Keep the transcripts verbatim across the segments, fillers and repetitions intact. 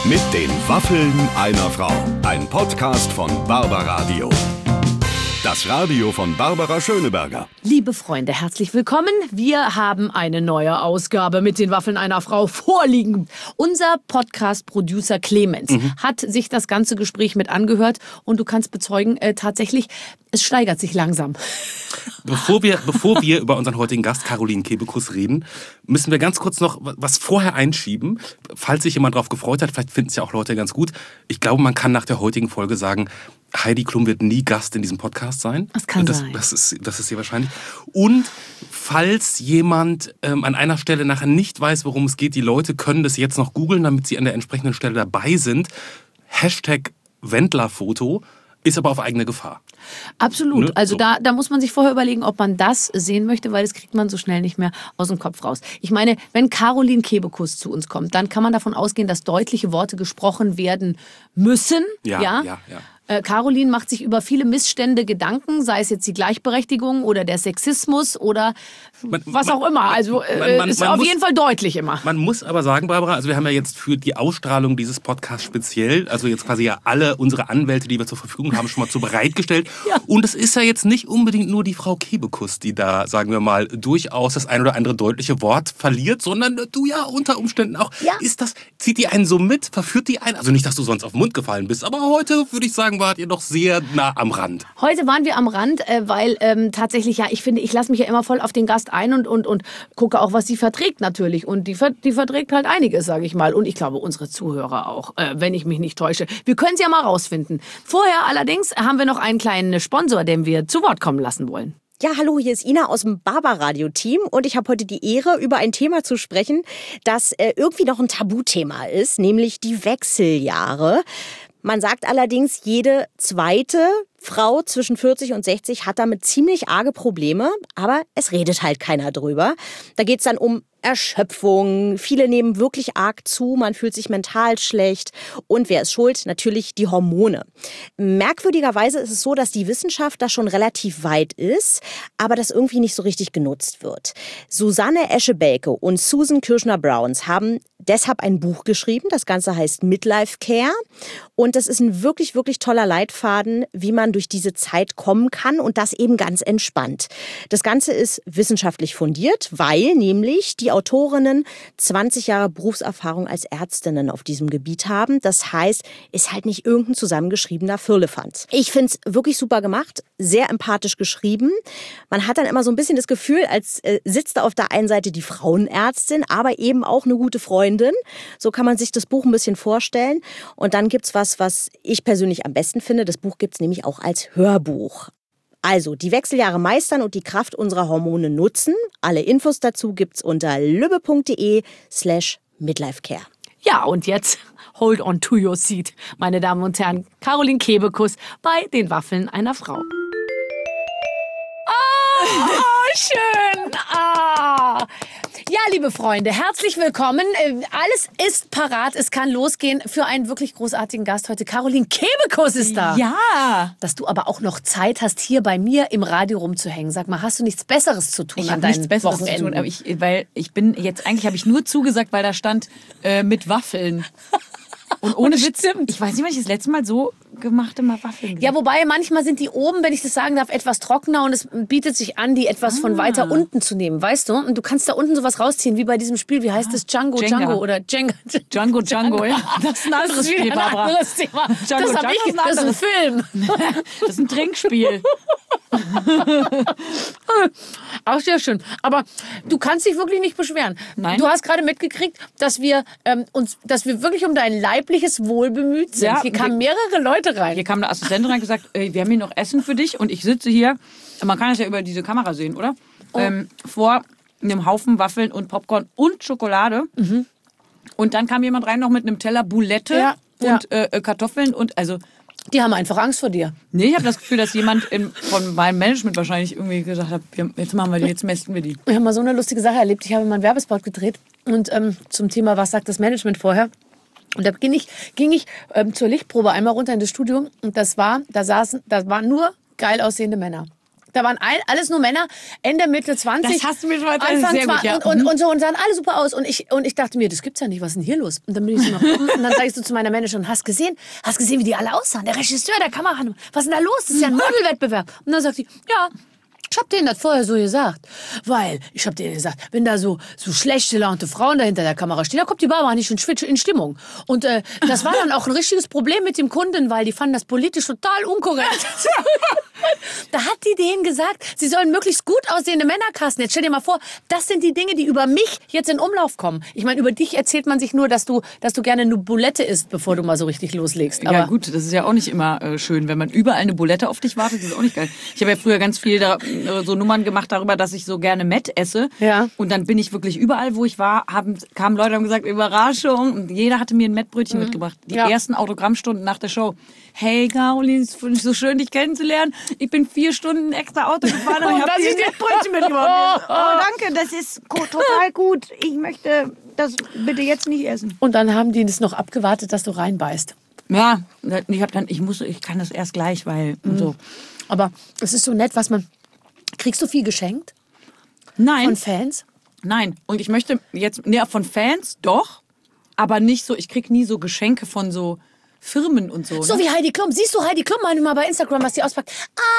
Mit den Waffeln einer Frau. Ein Podcast von Barbaradio. Das Radio von Barbara Schöneberger. Liebe Freunde, herzlich willkommen. Wir haben eine neue Ausgabe mit den Waffeln einer Frau vorliegen. Unser Podcast-Producer Clemens mhm. hat sich das ganze Gespräch mit angehört und du kannst bezeugen, äh, tatsächlich, es steigert sich langsam. Bevor wir, bevor wir über unseren heutigen Gast Caroline Kebekus reden, müssen wir ganz kurz noch was vorher einschieben. Falls sich jemand darauf gefreut hat, vielleicht finden es ja auch Leute ganz gut. Ich glaube, man kann nach der heutigen Folge sagen, Heidi Klum wird nie Gast in diesem Podcast sein. Das kann das, sein. Das ist, das ist sehr wahrscheinlich. Und falls jemand ähm, an einer Stelle nachher nicht weiß, worum es geht, die Leute können das jetzt noch googeln, damit sie an der entsprechenden Stelle dabei sind. Hashtag Wendler-Foto ist aber auf eigene Gefahr. Absolut. Ne? Also so. da, da muss man sich vorher überlegen, ob man das sehen möchte, weil das kriegt man so schnell nicht mehr aus dem Kopf raus. Ich meine, wenn Caroline Kebekus zu uns kommt, dann kann man davon ausgehen, dass deutliche Worte gesprochen werden müssen. Ja, ja, ja, ja. Äh, Caroline macht sich über viele Missstände Gedanken, sei es jetzt die Gleichberechtigung oder der Sexismus oder man, was man, auch immer. Also äh, man, man, ist man auf muss, jeden Fall deutlich immer. Man muss aber sagen, Barbara, also wir haben ja jetzt für die Ausstrahlung dieses Podcasts speziell, also jetzt quasi ja alle unsere Anwälte, die wir zur Verfügung haben, schon mal zu bereitgestellt. Ja. Und es ist ja jetzt nicht unbedingt nur die Frau Kebekus, die da, sagen wir mal, durchaus das ein oder andere deutliche Wort verliert, sondern du ja unter Umständen auch. Ja. Ist das, zieht die einen so mit, verführt die einen? Also nicht, dass du sonst auf den Mund gefallen bist, aber heute würde ich sagen, wart ihr doch sehr nah am Rand. Heute waren wir am Rand, äh, weil ähm, tatsächlich, ja, ich finde, ich lasse mich ja immer voll auf den Gast ein und, und, und gucke auch, was sie verträgt natürlich. Und die, die verträgt halt einiges, sage ich mal. Und ich glaube, unsere Zuhörer auch, äh, wenn ich mich nicht täusche. Wir können es ja mal rausfinden. Vorher allerdings haben wir noch einen kleinen Sponsor, den wir zu Wort kommen lassen wollen. Ja, hallo, hier ist Ina aus dem Barbaradio-Team und ich habe heute die Ehre, über ein Thema zu sprechen, das äh, irgendwie noch ein Tabuthema ist, nämlich die Wechseljahre. Man sagt allerdings, jede zweite Frau zwischen vierzig und sechzig hat damit ziemlich arge Probleme, aber es redet halt keiner drüber. Da geht's dann um Erschöpfung, viele nehmen wirklich arg zu, man fühlt sich mental schlecht und wer ist schuld? Natürlich die Hormone. Merkwürdigerweise ist es so, dass die Wissenschaft da schon relativ weit ist, aber das irgendwie nicht so richtig genutzt wird. Susanne Eschebelke und Susan Kirschner-Browns haben deshalb ein Buch geschrieben, das Ganze heißt Midlife Care und das ist ein wirklich, wirklich toller Leitfaden, wie man durch diese Zeit kommen kann und das eben ganz entspannt. Das Ganze ist wissenschaftlich fundiert, weil nämlich die Autorinnen zwanzig Jahre Berufserfahrung als Ärztinnen auf diesem Gebiet haben. Das heißt, ist halt nicht irgendein zusammengeschriebener Firlefanz. Ich finde es wirklich super gemacht, sehr empathisch geschrieben. Man hat dann immer so ein bisschen das Gefühl, als äh, sitzt da auf der einen Seite die Frauenärztin, aber eben auch eine gute Freundin. So kann man sich das Buch ein bisschen vorstellen. Und dann gibt's was, was ich persönlich am besten finde. Das Buch gibt's nämlich auch als Hörbuch. Also, die Wechseljahre meistern und die Kraft unserer Hormone nutzen. Alle Infos dazu gibt's unter lübbe.de slash midlifecare. Ja, und jetzt hold on to your seat, meine Damen und Herren. Caroline Kebekus bei den Waffeln einer Frau. Oh, schön. Ah. Ja, liebe Freunde, herzlich willkommen. Alles ist parat. Es kann losgehen für einen wirklich großartigen Gast heute. Caroline Kebekus ist da. Ja. Dass du aber auch noch Zeit hast, hier bei mir im Radio rumzuhängen. Sag mal, hast du nichts Besseres zu tun Ich an habe deinen nichts Besseres Wochenenden? zu tun, aber ich, weil ich bin jetzt, eigentlich habe ich nur zugesagt, weil da stand äh, mit Waffeln. Und ohne Witz, stimmt. ich weiß nicht, wann ich das letzte Mal so gemachte mal Waffeln. Ja, wobei manchmal sind die oben, wenn ich das sagen darf, etwas trockener und es bietet sich an, die etwas ah. von weiter unten zu nehmen, weißt du? Und du kannst da unten sowas rausziehen, wie bei diesem Spiel, wie heißt es? Django, Jenga. Django oder Jenga. Django, Django, ja. Das ist ein anderes das ist Spiel, ein Barbara. anderes Thema. Django, das, hab Django ich, ist ein das ist ein Film. Das ist ein Trinkspiel. Auch sehr schön. Aber du kannst dich wirklich nicht beschweren. Nein. Du hast gerade mitgekriegt, dass wir ähm, uns, dass wir wirklich um dein leibliches Wohl bemüht sind. Ja, hier kamen mehrere Leute rein. Hier kam eine Assistentin rein und gesagt, ey, wir haben hier noch Essen für dich. Und ich sitze hier, man kann das ja über diese Kamera sehen, oder? Oh. Ähm, vor einem Haufen Waffeln und Popcorn und Schokolade. Mhm. Und dann kam jemand rein noch mit einem Teller Boulette ja, und ja. Äh, Kartoffeln und also... Die haben einfach Angst vor dir. Nee, ich habe das Gefühl, dass jemand in, von meinem Management wahrscheinlich irgendwie gesagt hat, wir, jetzt machen wir die, jetzt mästen wir die. Ich habe mal so eine lustige Sache erlebt. Ich habe mal einen Werbespot gedreht und ähm, zum Thema, was sagt das Management vorher? Und da ging ich, ging ich ähm, zur Lichtprobe einmal runter in das Studio und das war, da saßen, da waren nur geil aussehende Männer. Da waren all, alles nur Männer, Ende, Mitte zwanzig. Das hast du mir schon erzählt, Anfang sehr gut, ja. und, und, und so und sahen alle super aus. Und ich, und ich dachte mir, das gibt's ja nicht, was ist denn hier los? Und dann bin ich so nach oben und dann sag ich so zu meiner Managerin, hast gesehen, hast gesehen, wie die alle aussahen? Der Regisseur, der Kameramann, was ist denn da los? Das ist ja ein Modelwettbewerb. Und dann sagt sie, ja, ich hab denen das vorher so gesagt. Weil, ich hab denen gesagt, wenn da so, so schlecht gelaunte Frauen da hinter der Kamera stehen, da kommt die Barbara nicht in, in Stimmung. Und äh, das war dann auch ein richtiges Problem mit dem Kunden, weil die fanden das politisch total unkorrekt. Da hat die denen gesagt, sie sollen möglichst gut aussehende Männer casten. Jetzt stell dir mal vor, das sind die Dinge, die über mich jetzt in Umlauf kommen. Ich meine, über dich erzählt man sich nur, dass du, dass du gerne eine Bulette isst, bevor du mal so richtig loslegst. Aber ja gut, das ist ja auch nicht immer äh, schön, wenn man überall eine Bulette auf dich wartet, das ist auch nicht geil. Ich habe ja früher ganz viel da, äh, so Nummern gemacht darüber, dass ich so gerne Mett esse. Ja. Und dann bin ich wirklich überall, wo ich war, haben, kamen Leute und haben gesagt, Überraschung. Und jeder hatte mir ein Mettbrötchen mhm. mitgebracht. Die ja. ersten Autogrammstunden nach der Show. Hey Caroline, es ist so schön, dich kennenzulernen. Ich bin vier Stunden extra Auto gefahren und ich habe dir ein Mettbrötchen mitgebracht. Oh, danke, das ist total gut. Ich möchte das bitte jetzt nicht essen. Und dann haben die es noch abgewartet, dass du reinbeißt. Ja, ich habe dann, ich muss, ich kann das erst gleich, weil mhm. so. Aber es ist so nett, was man. Kriegst du viel geschenkt? Nein. Von Fans? Nein. Und ich möchte jetzt, ne, von Fans doch, aber nicht so, ich krieg nie so Geschenke von so Firmen und so. So ne? wie Heidi Klum. Siehst du Heidi Klum manchmal bei Instagram, was die auspackt?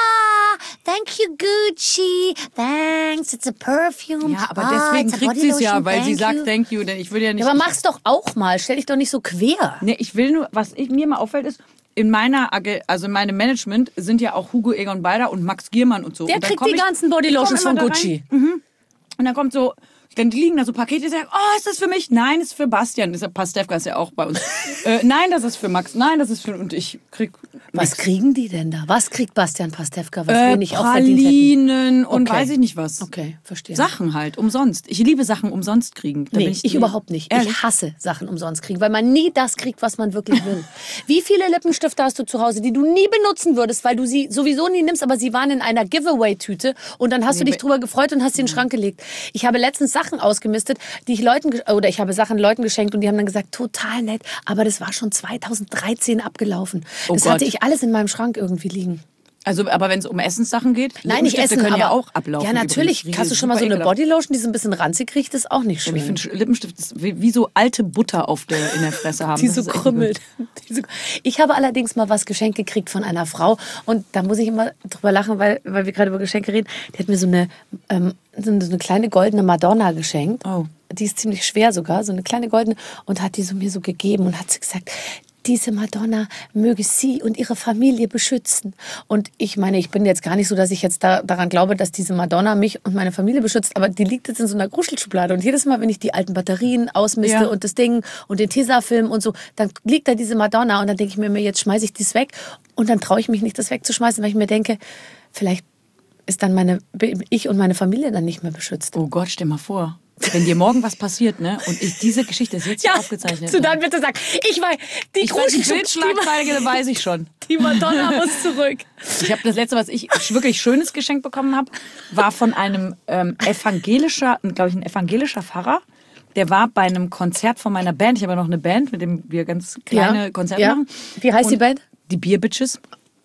Ah, thank you Gucci. Thanks, it's a perfume. Ja, aber ah, deswegen kriegt sie es ja, weil sie sagt you. thank you, denn ich würde ja nicht... Ja, aber mach's doch auch mal. Stell dich doch nicht so quer. Ne, ich will nur, was ich, mir mal auffällt ist, in meiner, also in meinem Management sind ja auch Hugo Egon Balder und Max Giermann und so. Der und kriegt die ich, ganzen Bodylotions von Gucci. Mhm. Und dann kommt so, dann liegen da so Pakete, die sagen, oh, ist das für mich? Nein, ist für Bastian. Das ist, Pastewka ist ja auch bei uns. äh, nein, das ist für Max. Nein, das ist für... Und ich krieg... Was nix. kriegen die denn da? Was kriegt Bastian Pastewka, was äh, wir nicht auch verdient hätten? Pralinen und Okay. weiß ich nicht was. Okay, verstehe. Sachen halt, umsonst. Ich liebe Sachen umsonst kriegen. Da Nee, bin ich, ich, überhaupt nicht. Ehrlich? Ich hasse Sachen umsonst kriegen, weil man nie das kriegt, was man wirklich will. Wie viele Lippenstifte hast du zu Hause, die du nie benutzen würdest, weil du sie sowieso nie nimmst, aber sie waren in einer Giveaway-Tüte und dann hast Nee, du dich drüber gefreut und hast sie in den Schrank gelegt. Ich habe letztens Sachen ausgemistet, die ich Leuten, ge- oder ich habe Sachen Leuten geschenkt und die haben dann gesagt, total nett, aber das war schon zweitausenddreizehn abgelaufen. Oh Das Gott. hatte ich alles in meinem Schrank irgendwie liegen. Also, aber wenn es um Essenssachen geht, Nein, nicht Lippenstifte essen, können aber ja auch ablaufen. Ja, natürlich. übrigens. Hast du schon mal so eine Super ekelhaft. Bodylotion, die so ein bisschen ranzig riecht, ist auch nicht schön. Ich finde, Lippenstift ist wie, wie so alte Butter auf der, in der Fresse haben. Die Das so ist echt krümmelt. Die so- Ich habe allerdings mal was geschenkt gekriegt von einer Frau und da muss ich immer drüber lachen, weil, weil wir gerade über Geschenke reden. Die hat mir so eine, ähm, so eine so eine kleine goldene Madonna geschenkt. Oh. Die ist ziemlich schwer sogar, so eine kleine goldene und hat die so mir so gegeben und hat sie gesagt, diese Madonna möge sie und ihre Familie beschützen. Und ich meine, ich bin jetzt gar nicht so, dass ich jetzt da, daran glaube, dass diese Madonna mich und meine Familie beschützt, aber die liegt jetzt in so einer Gruschelschublade. Und jedes Mal, wenn ich die alten Batterien ausmiste Ja. und das Ding und den Tesafilm und so, dann liegt da diese Madonna und dann denke ich mir, jetzt schmeiße ich das weg. Und dann traue ich mich nicht, das wegzuschmeißen, weil ich mir denke, vielleicht ist dann meine, ich und meine Familie dann nicht mehr beschützt. Oh Gott, stell mal vor. Wenn dir morgen was passiert, ne? Und ich, diese Geschichte ist jetzt hier aufgezeichnet. kannst du dann bitte sagen, ich weiß, die Ich weiß, die Gruschelschubladen, Bildschlagzeile weiß ich schon. die Madonna muss zurück. Ich habe das letzte, was ich wirklich schönes Geschenk bekommen habe, war von einem ähm, evangelischer, glaube ich, ein evangelischer Pfarrer. Der war bei einem Konzert von meiner Band. Ich habe ja noch eine Band, mit dem wir ganz kleine Ja, Konzerte ja. machen. Wie heißt die Und Band? Die Beer Bitches.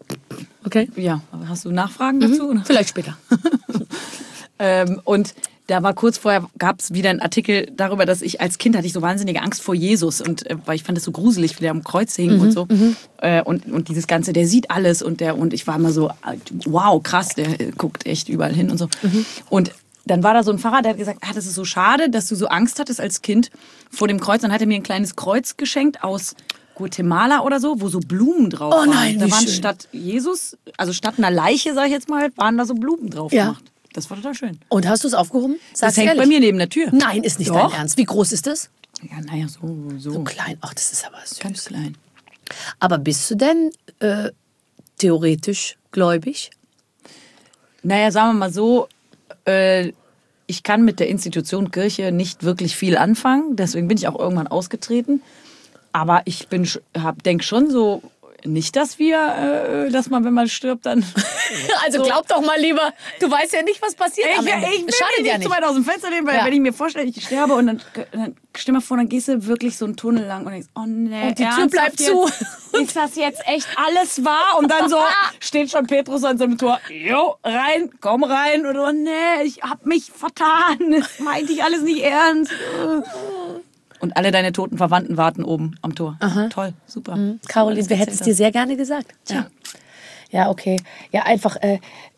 Okay. Ja, hast du Nachfragen dazu? oder? Vielleicht später. Ähm, und da war kurz vorher, gab es wieder einen Artikel darüber, dass ich als Kind hatte ich so wahnsinnige Angst vor Jesus. Und äh, weil ich fand es so gruselig, wie der am Kreuz hing und so. Äh, und, und dieses Ganze, der sieht alles. Und, der, und ich war immer so, wow, krass, der äh, guckt echt überall hin und so. Und dann war da so ein Pfarrer, der hat gesagt, ah, das ist so schade, dass du so Angst hattest als Kind vor dem Kreuz. Dann hat er mir ein kleines Kreuz geschenkt aus Guatemala oder so, wo so Blumen drauf Oh waren. nein, da wie waren schön. statt Jesus, also statt einer Leiche, sag ich jetzt mal, waren da so Blumen drauf Ja. gemacht. Das war total schön. Und hast du es aufgehoben? Das Sag's hängt ehrlich. bei mir neben der Tür. Nein, ist nicht Doch. dein Ernst. Wie groß ist das? Ja, naja, so, so. So klein. Ach, das ist aber süß. Ganz klein. Aber bist du denn äh, theoretisch gläubig? Naja, sagen wir mal so, äh, ich kann mit der Institution Kirche nicht wirklich viel anfangen. Deswegen bin ich auch irgendwann ausgetreten. Aber ich bin, denke schon so, nicht, dass wir, äh, dass man, wenn man stirbt, dann... Also so. Glaub doch mal lieber, du weißt ja nicht, was passiert. Ich, am Ende. ich will Schadet nicht ja zu nicht. weit aus dem Fenster nehmen, weil Ja. wenn ich mir vorstelle, ich sterbe und dann, dann stell mal vor, dann gehst du wirklich so einen Tunnel lang und denkst, oh nee, Und die Tür ernsthaft bleibt jetzt? zu. Ist das jetzt echt alles wahr? Und dann so steht schon Petrus an so einem Tor, jo, rein, komm rein. Und oh nee, ich hab mich vertan, das meinte ich alles nicht ernst. Und alle deine toten Verwandten warten oben am Tor. Aha. Toll, super. Mhm. Caroline, wir hätten es dir sehr gerne gesagt. Ja, ja okay. Ja, einfach... Äh,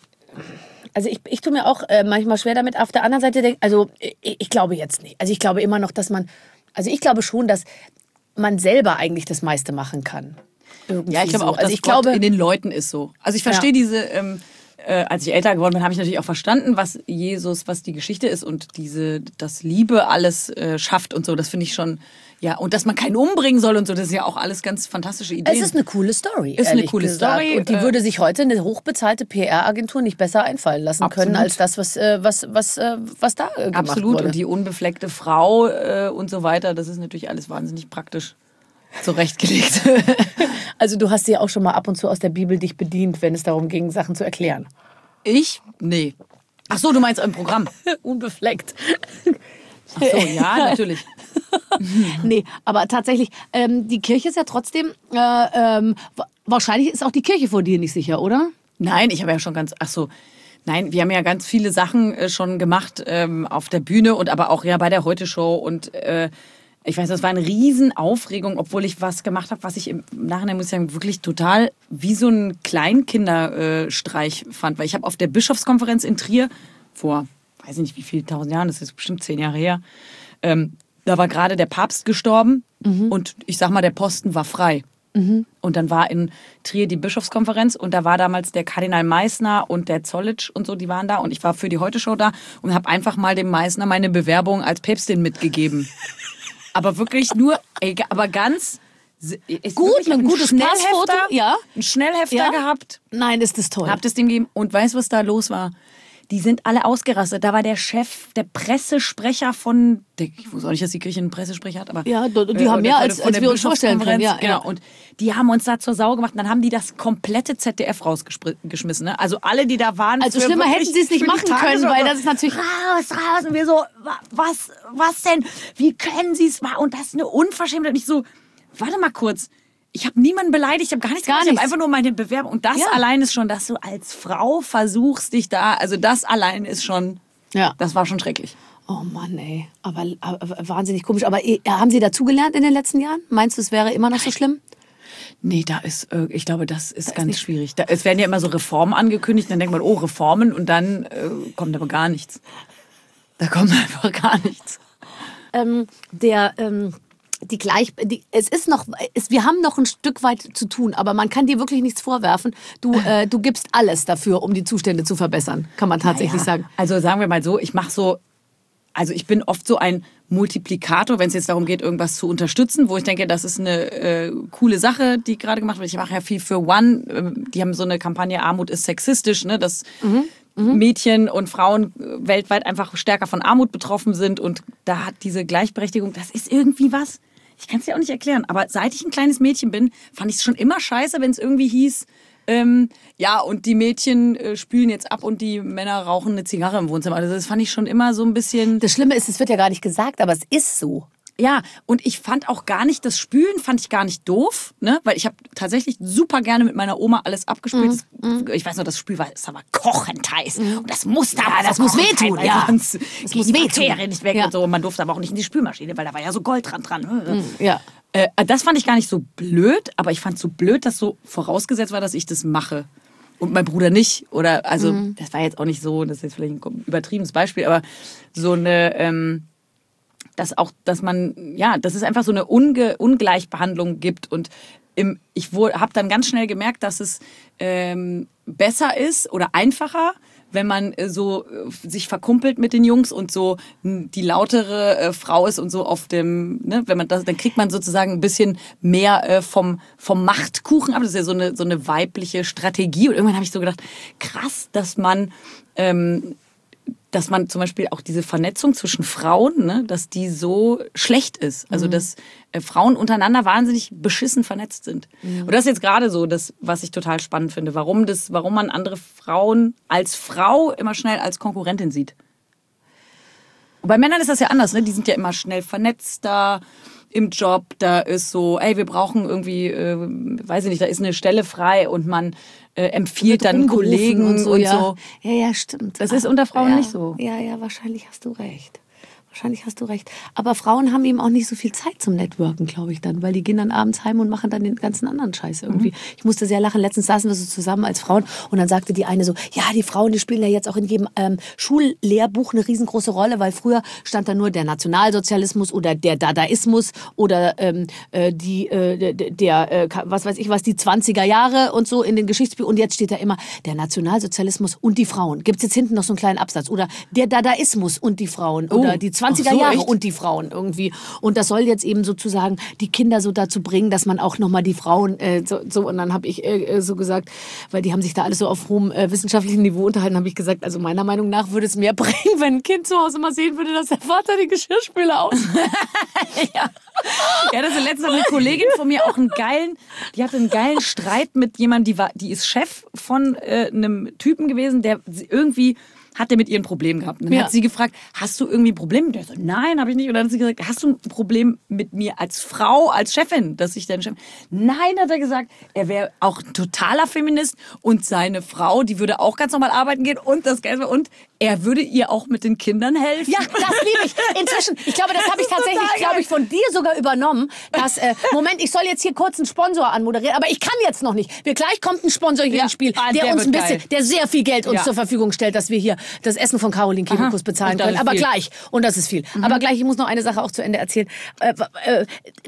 Also ich, ich tue mir auch äh, manchmal schwer damit. Auf der anderen Seite denke also ich, ich glaube jetzt nicht. Also ich glaube immer noch, dass man, also ich glaube schon, dass man selber eigentlich das meiste machen kann. Irgendwie Ja, ich glaube so. auch, dass also ich Gott glaube, in den Leuten ist so. Also ich verstehe Ja. diese, ähm, äh, als ich älter geworden bin, habe ich natürlich auch verstanden, was Jesus, was die Geschichte ist und diese, dass Liebe alles äh, schafft und so. Das finde ich schon, ja, und dass man keinen umbringen soll und so, das ist ja auch alles ganz fantastische Ideen. es ist eine coole Story. Ist eine ehrlich coole gesagt. Story, Und die äh, würde sich heute eine hochbezahlte P R-Agentur nicht besser einfallen lassen Absolut. können, als das, was, äh, was, was, äh, was da äh, gemacht Absolut. wurde. Und die unbefleckte Frau äh, und so weiter, das ist natürlich alles wahnsinnig praktisch zurechtgelegt. Also du hast dir auch schon mal ab und zu aus der Bibel dich bedient, wenn es darum ging, Sachen zu erklären. Ich? Nee. Ach so, du meinst im Programm? Unbefleckt. Ach so, ja, natürlich. Nee, aber tatsächlich, ähm, die Kirche ist ja trotzdem, äh, ähm, wa- wahrscheinlich ist auch die Kirche vor dir nicht sicher, oder? Nein, ich habe ja schon ganz, ach so, nein, wir haben ja ganz viele Sachen äh, schon gemacht ähm, auf der Bühne und aber auch ja bei der Heute-Show und äh, ich weiß, das war eine Riesenaufregung, obwohl ich was gemacht habe, was ich im Nachhinein, muss ich sagen, wirklich total wie so ein Kleinkinderstreich fand, weil ich habe auf der Bischofskonferenz in Trier vor, weiß ich nicht wie viele tausend Jahren, das ist bestimmt zehn Jahre her, ähm, da war gerade der Papst gestorben und ich sag mal, der Posten war frei. Und dann war in Trier die Bischofskonferenz und da war damals der Kardinal Meissner und der Zollitsch und so, die waren da und ich war für die Heute-Show da und habe einfach mal dem Meissner meine Bewerbung als Päpstin mitgegeben. Aber wirklich nur, ey, aber ganz... ist Gut, wirklich ein ein gutes Schnellhefter, Passfoto, ja. Ein Schnellhefter Ja. gehabt, Nein, ist das toll. hab das dem gegeben und weißt du, was da los war? Die sind alle ausgerastet. Da war der Chef, der Pressesprecher von, der, ich wusste auch nicht, dass die Kirche einen Pressesprecher hat, aber Ja, die- die äh, haben mehr, von- als- von als der wir uns vorstellen können, ja, Bischofskonferenz, ja. genau. Und die haben uns da zur Sau gemacht. Und dann haben die das komplette Z D F rausgeschmissen. Ne? Also alle, die da waren. Also für schlimmer wirklich- hätten sie es nicht für die machen können, Tagesschau. weil das ist natürlich... Raus, raus. Und wir so, wa- was, was denn? Wie können sie es machen? Und das ist eine Unverschämtheit. Und ich so, warte mal kurz. Ich habe niemanden beleidigt, ich habe gar nichts Gar gemacht. Ich nichts. habe einfach nur meine Bewerbung. Und das Ja. allein ist schon, dass du als Frau versuchst, dich da, also das allein ist schon, Ja. das war schon schrecklich. Oh Mann, ey. Aber, aber wahnsinnig komisch. Aber eh, haben Sie dazugelernt in den letzten Jahren? Meinst du, es wäre immer noch so schlimm? Nee, da ist, äh, ich glaube, das ist ganz schwierig. Da, es werden ja immer so Reformen angekündigt, dann denkt man, oh, Reformen, und dann äh, kommt aber gar nichts. Da kommt einfach gar nichts. Ähm, der... Ähm Die Gleich, die, es ist noch, es, wir haben noch ein Stück weit zu tun, aber man kann dir wirklich nichts vorwerfen. Du, äh, du gibst alles dafür, um die Zustände zu verbessern, kann man tatsächlich Ja, sagen. Also sagen wir mal so, ich mache so, also ich bin oft so ein Multiplikator, wenn es jetzt darum geht, irgendwas zu unterstützen, wo ich denke, das ist eine äh, coole Sache, die gerade gemacht wird. Ich mache ja viel für One, ähm, die haben so eine Kampagne, Armut ist sexistisch, ne, dass Mhm. Mädchen und Frauen äh, weltweit einfach stärker von Armut betroffen sind und da hat diese Gleichberechtigung, das ist irgendwie was. Ich kann es dir auch nicht erklären, aber seit ich ein kleines Mädchen bin, fand ich es schon immer scheiße, wenn es irgendwie hieß, ähm, ja, und die Mädchen äh, spülen jetzt ab und die Männer rauchen eine Zigarre im Wohnzimmer. Also das fand ich schon immer so ein bisschen... Das Schlimme ist, es wird ja gar nicht gesagt, aber es ist so. Ja, und ich fand auch gar nicht, das Spülen fand ich gar nicht doof, ne? Weil ich habe tatsächlich super gerne mit meiner Oma alles abgespült. Mhm. Das, ich weiß noch, das Spül war, das war kochend heiß. Und das musste Ja, aber das so muss kochend wehtun, sein, ja. weil sonst Das gehen muss die wehtun. Bakterien nicht weg Ja. und so. Und man durfte aber auch nicht in die Spülmaschine, weil da war ja so Gold dran dran. Ja. Äh, das fand ich gar nicht so blöd, aber ich fand so blöd, dass so vorausgesetzt war, dass ich das mache. Und mein Bruder nicht. Oder, also, Mhm. das war jetzt auch nicht so, das ist jetzt vielleicht ein übertriebenes Beispiel, aber so eine, ähm, dass auch, dass man, ja, dass es einfach so eine Unge Ungleichbehandlung gibt. Und im, ich habe dann ganz schnell gemerkt, dass es ähm, besser ist oder einfacher, wenn man äh, so äh, sich verkumpelt mit den Jungs und so n, die lautere äh, Frau ist und so auf dem, ne, wenn man das, dann kriegt man sozusagen ein bisschen mehr äh, vom, vom Machtkuchen ab. Das ist ja so eine, so eine weibliche Strategie. Und irgendwann habe ich so gedacht, krass, dass man ähm, dass man zum Beispiel auch diese Vernetzung zwischen Frauen, ne, dass die so schlecht ist. Also, dass äh, Frauen untereinander wahnsinnig beschissen vernetzt sind. Mhm. Und das ist jetzt gerade so das, was ich total spannend finde. Warum, das, warum man andere Frauen als Frau immer schnell als Konkurrentin sieht. Und bei Männern ist das ja anders. Ne? Die sind ja immer schnell vernetzter im Job. Da ist so, ey, wir brauchen irgendwie, äh, weiß ich nicht, da ist eine Stelle frei und man äh, empfiehlt dann Kollegen und so. Und ja. so. Ja, ja, stimmt. Das ist unter Frauen ja. nicht so. Ja, ja, wahrscheinlich hast du recht. Wahrscheinlich hast du recht. Aber Frauen haben eben auch nicht so viel Zeit zum Networken, glaube ich dann. Weil die gehen dann abends heim und machen dann den ganzen anderen Scheiß irgendwie. Mhm. Ich musste sehr lachen. Letztens saßen wir so zusammen als Frauen und dann sagte die eine so, ja, die Frauen, die spielen ja jetzt auch in jedem ähm, Schullehrbuch eine riesengroße Rolle, weil früher stand da nur der Nationalsozialismus oder der Dadaismus oder ähm, äh, die, äh, der, äh, was weiß ich was, die zwanziger Jahre und so in den Geschichtsbüchern. Und jetzt steht da immer der Nationalsozialismus und die Frauen. Gibt es jetzt hinten noch so einen kleinen Absatz? Oder der Dadaismus und die Frauen. Oh. Oder die zwanziger so, Jahre echt? und die Frauen irgendwie. Und das soll jetzt eben sozusagen die Kinder so dazu bringen, dass man auch nochmal die Frauen äh, so, so, und dann habe ich äh, so gesagt, weil die haben sich da alles so auf hohem äh, wissenschaftlichen Niveau unterhalten, habe ich gesagt, also meiner Meinung nach würde es mehr bringen, wenn ein Kind zu Hause mal sehen würde, dass der Vater die Geschirrspüler aus. ja. ja, das ist letztens eine Kollegin von mir auch einen geilen, die hatte einen geilen Streit mit jemandem, die war, die ist Chef von äh, einem Typen gewesen, der irgendwie hat er mit ihr ein Problem gehabt. Und dann Ja. hat sie gefragt, hast du irgendwie ein Problem? Und der so, nein, habe ich nicht. Und dann hat sie gesagt, hast du ein Problem mit mir als Frau, als Chefin, dass ich dein Chef... Nein, hat er gesagt, er wäre auch ein totaler Feminist und seine Frau, die würde auch ganz normal arbeiten gehen und das Geld und er würde ihr auch mit den Kindern helfen. Ja, das liebe ich. Inzwischen, ich glaube, das habe ich tatsächlich, glaube ich, von dir sogar übernommen. Dass, äh, Moment, ich soll jetzt hier kurz einen Sponsor anmoderieren, aber ich kann jetzt noch nicht. Wir, gleich kommt ein Sponsor hier Ja. ins Spiel, Ah, der, der uns ein wird bisschen, geil. der sehr viel Geld uns Ja. zur Verfügung stellt, dass wir hier das Essen von Caroline Kebekus bezahlen Und das können. ist Aber viel. gleich. Und das ist viel. Mhm. Aber gleich, ich muss noch eine Sache auch zu Ende erzählen. Äh, äh,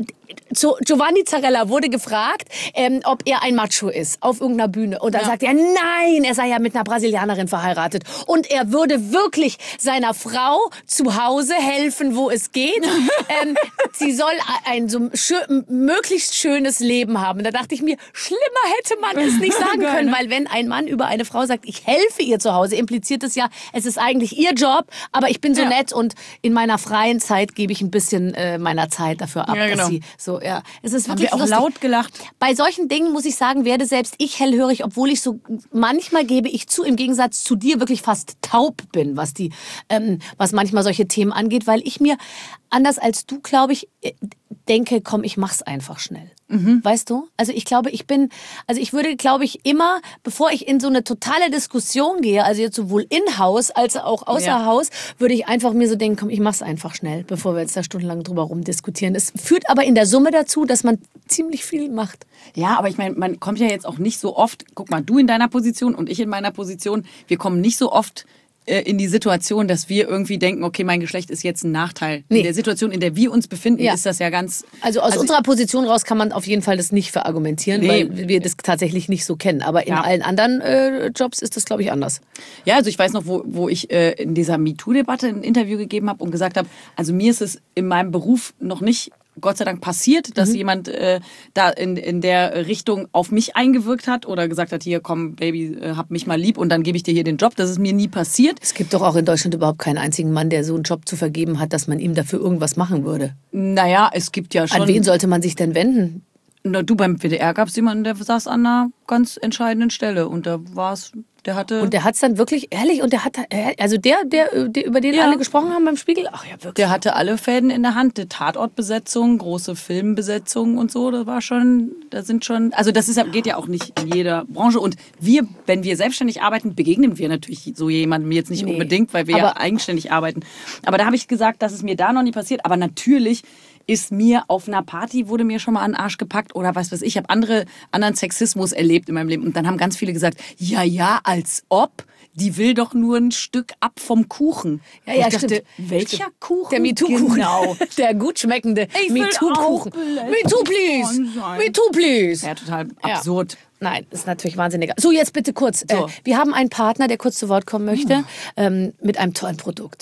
so, Giovanni Zarella wurde gefragt, ähm, ob er ein Macho ist auf irgendeiner Bühne. Und dann Ja. sagt er, nein, er sei ja mit einer Brasilianerin verheiratet. Und er würde wirklich seiner Frau zu Hause helfen, wo es geht. ähm, sie soll ein so schön, möglichst schönes Leben haben. Da dachte ich mir, schlimmer hätte man es nicht sagen können. Weil wenn ein Mann über eine Frau sagt, ich helfe ihr zu Hause, impliziert es ja, es ist eigentlich ihr Job, aber ich bin so Ja. nett und in meiner freien Zeit gebe ich ein bisschen äh, meiner Zeit dafür ab, Ja, genau. dass sie so, ja. Es ist Haben wirklich wir auch lustig. laut gelacht. Bei solchen Dingen, muss ich sagen, werde selbst ich hellhörig, obwohl ich so, manchmal gebe ich zu, im Gegensatz zu dir wirklich fast taub bin, was die, ähm, was manchmal solche Themen angeht, weil ich mir, anders als du, glaube ich, äh, denke, komm, ich mach's einfach schnell. Mhm. Weißt du? Also ich glaube, ich bin, also ich würde, glaube ich, immer, bevor ich in so eine totale Diskussion gehe, also jetzt sowohl in-Haus als auch außer Ja. Haus, würde ich einfach mir so denken, komm, ich mach's einfach schnell, bevor wir jetzt da stundenlang drüber rumdiskutieren. Es führt aber in der Summe dazu, dass man ziemlich viel macht. Ja, aber ich meine, man kommt ja jetzt auch nicht so oft, guck mal, du in deiner Position und ich in meiner Position, wir kommen nicht so oft äh, in die Situation, dass wir irgendwie denken, okay, mein Geschlecht ist jetzt ein Nachteil. Nee. In der Situation, in der wir uns befinden, Ja. ist das ja ganz... Also aus unserer Position raus kann man auf jeden Fall das nicht verargumentieren, Nee. weil wir das tatsächlich nicht so kennen. Aber in Ja. allen anderen äh, Jobs ist das, glaube ich, anders. Ja, also ich weiß noch, wo, wo ich äh, in dieser MeToo-Debatte ein Interview gegeben habe und gesagt habe, also mir ist es in meinem Beruf noch nicht, Gott sei Dank, passiert, dass Mhm. jemand äh, da in, in der Richtung auf mich eingewirkt hat oder gesagt hat, hier, komm, Baby, äh, hab mich mal lieb und dann gebe ich dir hier den Job. Das ist mir nie passiert. Es gibt doch auch in Deutschland überhaupt keinen einzigen Mann, der so einen Job zu vergeben hat, dass man ihm dafür irgendwas machen würde. Naja, es gibt ja schon... An wen sollte man sich denn wenden? Na, du, beim W D R gab es jemanden, der saß an einer ganz entscheidenden Stelle und da war es, der hatte... Und der hat es dann wirklich, ehrlich, und der hat, also der, der, der über den Ja. alle gesprochen haben beim Spiegel, ach ja, wirklich. Der hatte alle Fäden in der Hand, die Tatortbesetzung, große Filmbesetzung und so, das war schon, da sind schon, also das ist, geht ja auch nicht in jeder Branche und wir, wenn wir selbstständig arbeiten, begegnen wir natürlich so jemandem jetzt nicht Nee. unbedingt, weil wir ja Aber- eigenständig arbeiten. Aber da habe ich gesagt, dass es mir da noch nie passiert, aber natürlich ist mir auf einer Party, wurde mir schon mal an den Arsch gepackt oder was weiß ich, ich habe andere, anderen Sexismus erlebt in meinem Leben und dann haben ganz viele gesagt, ja, ja, als ob, die will doch nur ein Stück ab vom Kuchen. Ja, Und ja, ich dachte, stimmt. welcher Stimmt. Kuchen? Der MeToo-Kuchen. Genau. Der gut schmeckende Ich will MeToo-Kuchen. auch belästigt MeToo, please. worden sein. MeToo, please. Ja, total Ja. absurd. Nein, das ist natürlich wahnsinnig. So, jetzt bitte kurz. So. Äh, wir haben einen Partner, der kurz zu Wort kommen möchte, ähm, mit einem tollen Produkt.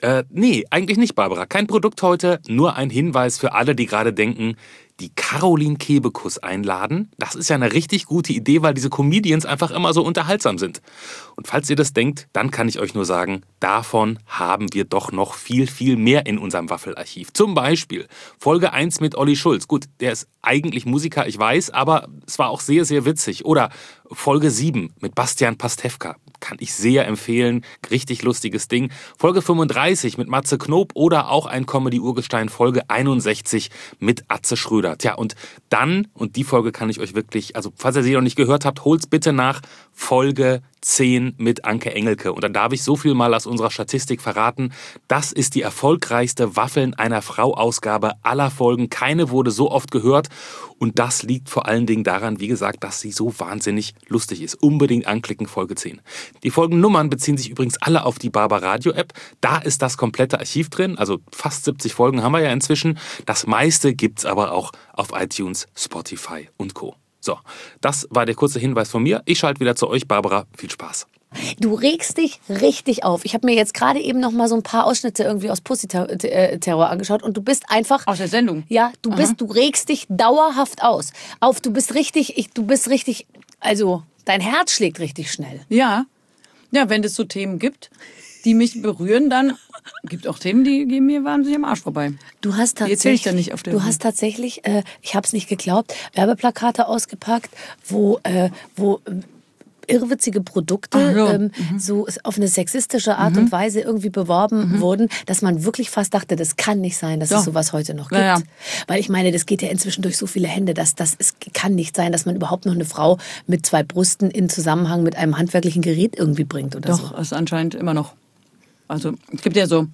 Äh, nee, eigentlich nicht, Barbara. Kein Produkt heute, nur ein Hinweis für alle, die gerade denken, die Caroline Kebekus einladen. Das ist ja eine richtig gute Idee, weil diese Comedians einfach immer so unterhaltsam sind. Und falls ihr das denkt, dann kann ich euch nur sagen, davon haben wir doch noch viel, viel mehr in unserem Waffelarchiv. Zum Beispiel Folge eins mit Olli Schulz. Gut, der ist eigentlich Musiker, ich weiß, aber es war auch sehr, sehr witzig. Oder Folge sieben mit Bastian Pastewka. Kann ich sehr empfehlen. Richtig lustiges Ding. Folge fünfunddreißig mit Matze Knob oder auch ein Comedy-Urgestein Folge einundsechzig mit Atze Schröder. Tja, und dann, und die Folge kann ich euch wirklich, also falls ihr sie noch nicht gehört habt, holt's bitte nach, Folge zehn mit Anke Engelke. Und dann darf ich so viel mal aus unserer Statistik verraten. Das ist die erfolgreichste Waffeln einer Frau-Ausgabe aller Folgen. Keine wurde so oft gehört. Und das liegt vor allen Dingen daran, wie gesagt, dass sie so wahnsinnig lustig ist. Unbedingt anklicken, Folge zehn. Die Folgennummern beziehen sich übrigens alle auf die Barbaradio-App. Da ist das komplette Archiv drin. Also fast siebzig Folgen haben wir ja inzwischen. Das meiste gibt's aber auch auf iTunes, Spotify und Co. So, das war der kurze Hinweis von mir. Ich schalte wieder zu euch, Barbara. Viel Spaß. Du regst dich richtig auf. Ich habe mir jetzt gerade eben noch mal so ein paar Ausschnitte irgendwie aus Pussy-Terror angeschaut und du bist einfach... Aus der Sendung? Ja, du bist, du regst dich dauerhaft aus. Auf, du bist richtig, ich, du bist richtig, also dein Herz schlägt richtig schnell. Ja. Ja, wenn es so Themen gibt, die mich berühren, dann gibt auch Themen, die gehen mir wahnsinnig am Arsch vorbei. Du hast Die erzähle ich dann nicht auf der Du Bühne. hast tatsächlich, äh, ich habe es nicht geglaubt, Werbeplakate ausgepackt, wo, äh, wo irrwitzige Produkte Ach ja. ähm, Mhm. so auf eine sexistische Art und Weise irgendwie beworben wurden, dass man wirklich fast dachte, das kann nicht sein, dass Doch. es sowas heute noch gibt. Ja, ja. Weil ich meine, das geht ja inzwischen durch so viele Hände, dass das es kann nicht sein, dass man überhaupt noch eine Frau mit zwei Brüsten in Zusammenhang mit einem handwerklichen Gerät irgendwie bringt oder so. Doch, ist anscheinend immer noch. Also es gibt ja so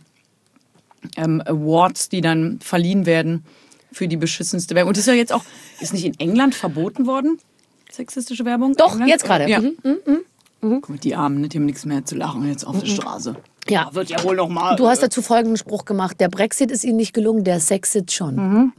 ähm, Awards, die dann verliehen werden für die beschissenste Werbung. Und das ist ja jetzt auch, ist nicht in England verboten worden, sexistische Werbung? Doch, England? jetzt gerade. Ja. Mhm, mhm. Guck mal, die Armen, ne, die haben nichts mehr zu lachen jetzt auf der Straße. Ja, Wird ja wohl noch mal. du hast dazu folgenden Spruch gemacht: Der Brexit ist ihnen nicht gelungen, der Sexit schon.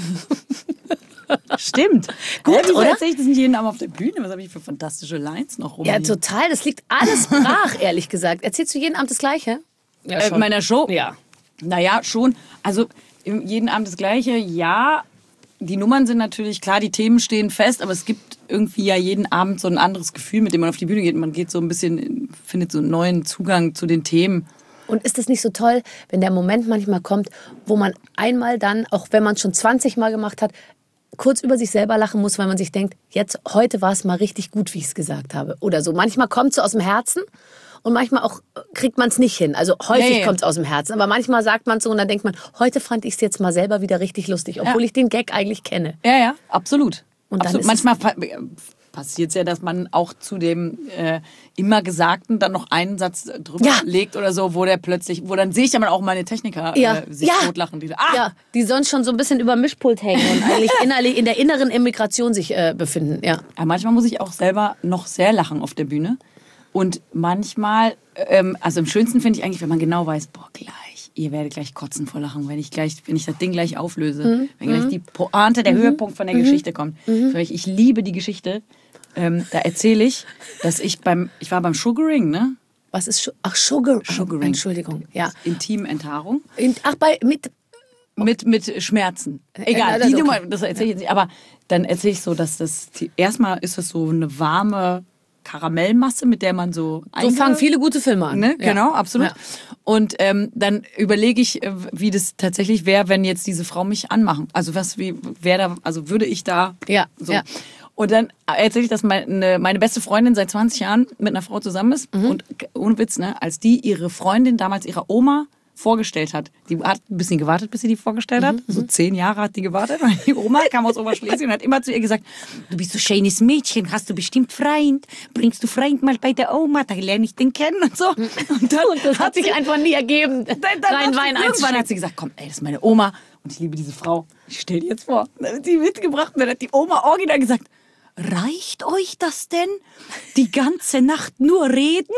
Stimmt. Gut, ja, wieso oder? erzähle ich das nicht jeden Abend auf der Bühne? Was habe ich für fantastische Lines noch rum? Ja, total. Das liegt alles brach, ehrlich gesagt. Erzählst du jeden Abend das Gleiche? Ja, Äh, meiner Show? Ja. Naja, schon. Also im- jeden Abend das Gleiche, ja. Die Nummern sind natürlich, klar, die Themen stehen fest, aber es gibt irgendwie ja jeden Abend so ein anderes Gefühl, mit dem man auf die Bühne geht. Man geht so ein bisschen, findet so einen neuen Zugang zu den Themen. Und ist es nicht so toll, wenn der Moment manchmal kommt, wo man einmal dann, auch wenn man es schon zwanzig Mal gemacht hat, kurz über sich selber lachen muss, weil man sich denkt, jetzt, heute war es mal richtig gut, wie ich es gesagt habe. Oder so. Manchmal kommt es so aus dem Herzen und manchmal auch kriegt man es nicht hin. Also häufig Ja, ja, ja. kommt es aus dem Herzen. Aber manchmal sagt man es so und dann denkt man, heute fand ich es jetzt mal selber wieder richtig lustig, obwohl Ja. ich den Gag eigentlich kenne. Ja, ja, absolut. Und dann absolut. ist es- Manchmal pa passiert es ja, dass man auch zu dem äh, immer Gesagten dann noch einen Satz drüber Ja. legt oder so, wo der plötzlich, wo dann sehe ich ja mal auch meine Techniker Ja. äh, sich Ja. totlachen. Die, ah, Ja, die sonst schon so ein bisschen über Mischpult hängen und eigentlich innerlich in der inneren Emigration sich äh, befinden. Ja. Ja, manchmal muss ich auch selber noch sehr lachen auf der Bühne. Und manchmal, ähm, also am schönsten finde ich eigentlich, wenn man genau weiß, boah, gleich, ihr werdet gleich kotzen vor Lachen, wenn ich gleich, wenn ich das Ding gleich auflöse, wenn gleich die Pointe, der Höhepunkt von der Geschichte kommt. Weil Ich, ich liebe die Geschichte. Ähm, da erzähle ich, dass ich beim, ich war beim Sugaring, ne? Was ist Schu Ach, Sugar. Sugaring. Entschuldigung. Ja. Intimenthaarung. In, ach, bei mit Mit, mit Schmerzen. Egal, das die ist okay. Nummer, das erzähle ich jetzt nicht. Aber dann erzähle ich so, dass das, die, erstmal ist das so eine warme Karamellmasse, mit der man so So fangen viele gute Filme an. Ne? Ja. Genau, absolut. Ja. Und ähm, dann überlege ich, äh, wie das tatsächlich wäre, wenn jetzt diese Frau mich anmachen. Also was, wie, wer da, also würde ich da Ja, so. ja. Und dann erzähle ich, dass meine, meine beste Freundin seit zwanzig Jahren mit einer Frau zusammen ist. Mhm. Und ohne Witz, ne, als die ihre Freundin damals ihrer Oma vorgestellt hat. Die hat ein bisschen gewartet, bis sie die vorgestellt Mhm, hat. So zehn Jahre hat die gewartet. Weil die Oma kam aus Oberschlesien und hat immer zu ihr gesagt, du bist so ein schönes Mädchen, hast du bestimmt Freund? Bringst du Freund mal bei der Oma, da lerne ich den kennen und so. Und dann Und das hat sich einfach nie ergeben. dann, dann Rein hat sie- Wein irgendwann hat sie gesagt, komm, ey, das ist meine Oma und ich liebe diese Frau. Ich stell die jetzt vor. Dann hat sie mitgebracht und dann hat die Oma original gesagt, reicht euch das denn? Die ganze Nacht nur reden?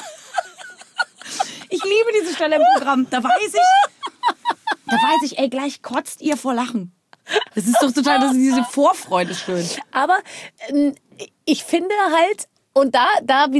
Ich liebe diese Stelle im Programm. Da weiß ich, da weiß ich, ey, gleich kotzt ihr vor Lachen. Das ist doch total, das ist diese Vorfreude schön. Aber ähm, ich finde halt, und da, da widers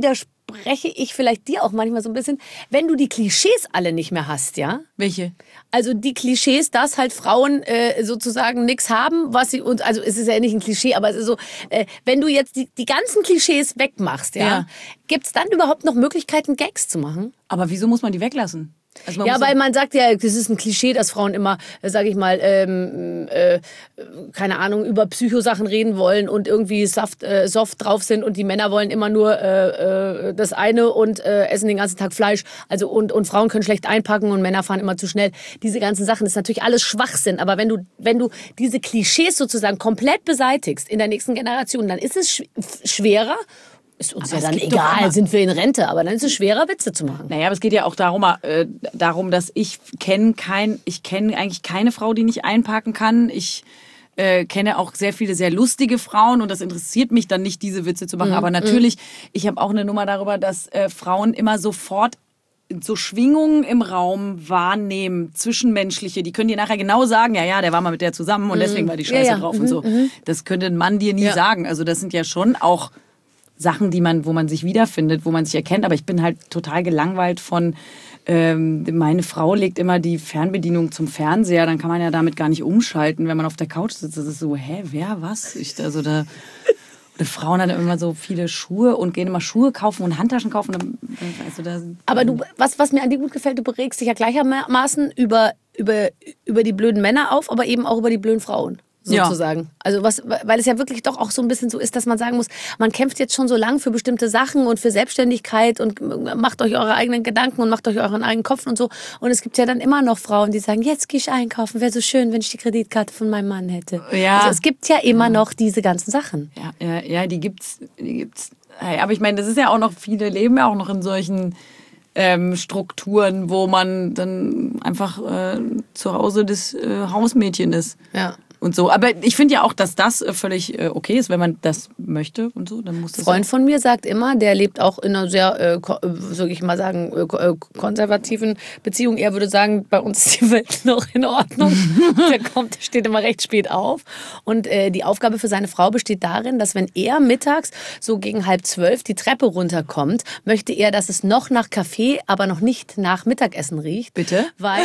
widerspreche ich vielleicht dir auch manchmal so ein bisschen, wenn du die Klischees alle nicht mehr hast, ja? Welche? Also die Klischees, dass halt Frauen äh, sozusagen nichts haben, was sie, und also es ist ja nicht ein Klischee, aber es ist so, äh, wenn du jetzt die, die ganzen Klischees wegmachst, ja, Ja. gibt es dann überhaupt noch Möglichkeiten, Gags zu machen? Aber wieso muss man die weglassen? Also man Ja, muss weil man sagt ja, das ist ein Klischee, dass Frauen immer, sage ich mal, ähm, äh, keine Ahnung, über Psychosachen reden wollen und irgendwie soft, äh, soft drauf sind und die Männer wollen immer nur äh, äh, das eine und äh, essen den ganzen Tag Fleisch. Also und, und Frauen können schlecht einpacken und Männer fahren immer zu schnell. Diese ganzen Sachen, das ist natürlich alles Schwachsinn. Aber wenn du, wenn du diese Klischees sozusagen komplett beseitigst in der nächsten Generation, dann ist es sch- schwerer. Ist uns Aber ja es dann gibt doch egal, immer- sind wir in Rente, aber dann ist es schwerer, Witze zu machen. Naja, aber es geht ja auch darum, äh, darum dass ich kenne kein, ich kenne eigentlich keine Frau, die nicht einparken kann. Ich äh, kenne auch sehr viele sehr lustige Frauen und das interessiert mich dann nicht, diese Witze zu machen. Mhm. Aber natürlich, ich habe auch eine Nummer darüber, dass äh, Frauen immer sofort so Schwingungen im Raum wahrnehmen, zwischenmenschliche, die können dir nachher genau sagen, ja, ja, der war mal mit der zusammen und deswegen war die Scheiße Ja, ja. drauf und so. Das könnte ein Mann dir nie Ja. sagen. Also das sind ja schon auch Sachen, die man, wo man sich wiederfindet, wo man sich erkennt. Aber ich bin halt total gelangweilt von, ähm, meine Frau legt immer die Fernbedienung zum Fernseher, dann kann man ja damit gar nicht umschalten, wenn man auf der Couch sitzt. Das ist so, hä, wer, was? Ich, also da, oder Frauen haben immer so viele Schuhe und gehen immer Schuhe kaufen und Handtaschen kaufen. Und, also da, Aber du, was, was mir an dir gut gefällt, du beregst dich ja gleichermaßen über, über, über die blöden Männer auf, aber eben auch über die blöden Frauen. Sozusagen. Ja. Also was, weil es ja wirklich doch auch so ein bisschen so ist, dass man sagen muss, man kämpft jetzt schon so lang für bestimmte Sachen und für Selbstständigkeit und macht euch eure eigenen Gedanken und macht euch euren eigenen Kopf und so. Und es gibt ja dann immer noch Frauen, die sagen, jetzt gehe ich einkaufen, wäre so schön, wenn ich die Kreditkarte von meinem Mann hätte. Ja. Also es gibt ja immer noch diese ganzen Sachen. Ja, ja, ja, die gibt's, die gibt's. Aber ich meine, das ist ja auch noch, viele leben ja auch noch in solchen ähm, Strukturen, wo man dann einfach äh, zu Hause das äh, Hausmädchen ist. Ja. Und so. Aber ich finde ja auch, dass das völlig okay ist, wenn man das möchte und so, dann muss das. Ein Freund von mir sagt immer, der lebt auch in einer sehr, äh, soll ich mal sagen, äh, konservativen Beziehung. Er würde sagen, bei uns ist die Welt noch in Ordnung. Der kommt, der steht immer recht spät auf. Und äh, die Aufgabe für seine Frau besteht darin, dass wenn er mittags so gegen halb zwölf die Treppe runterkommt, möchte er, dass es noch nach Kaffee, aber noch nicht nach Mittagessen riecht. Bitte? Weil...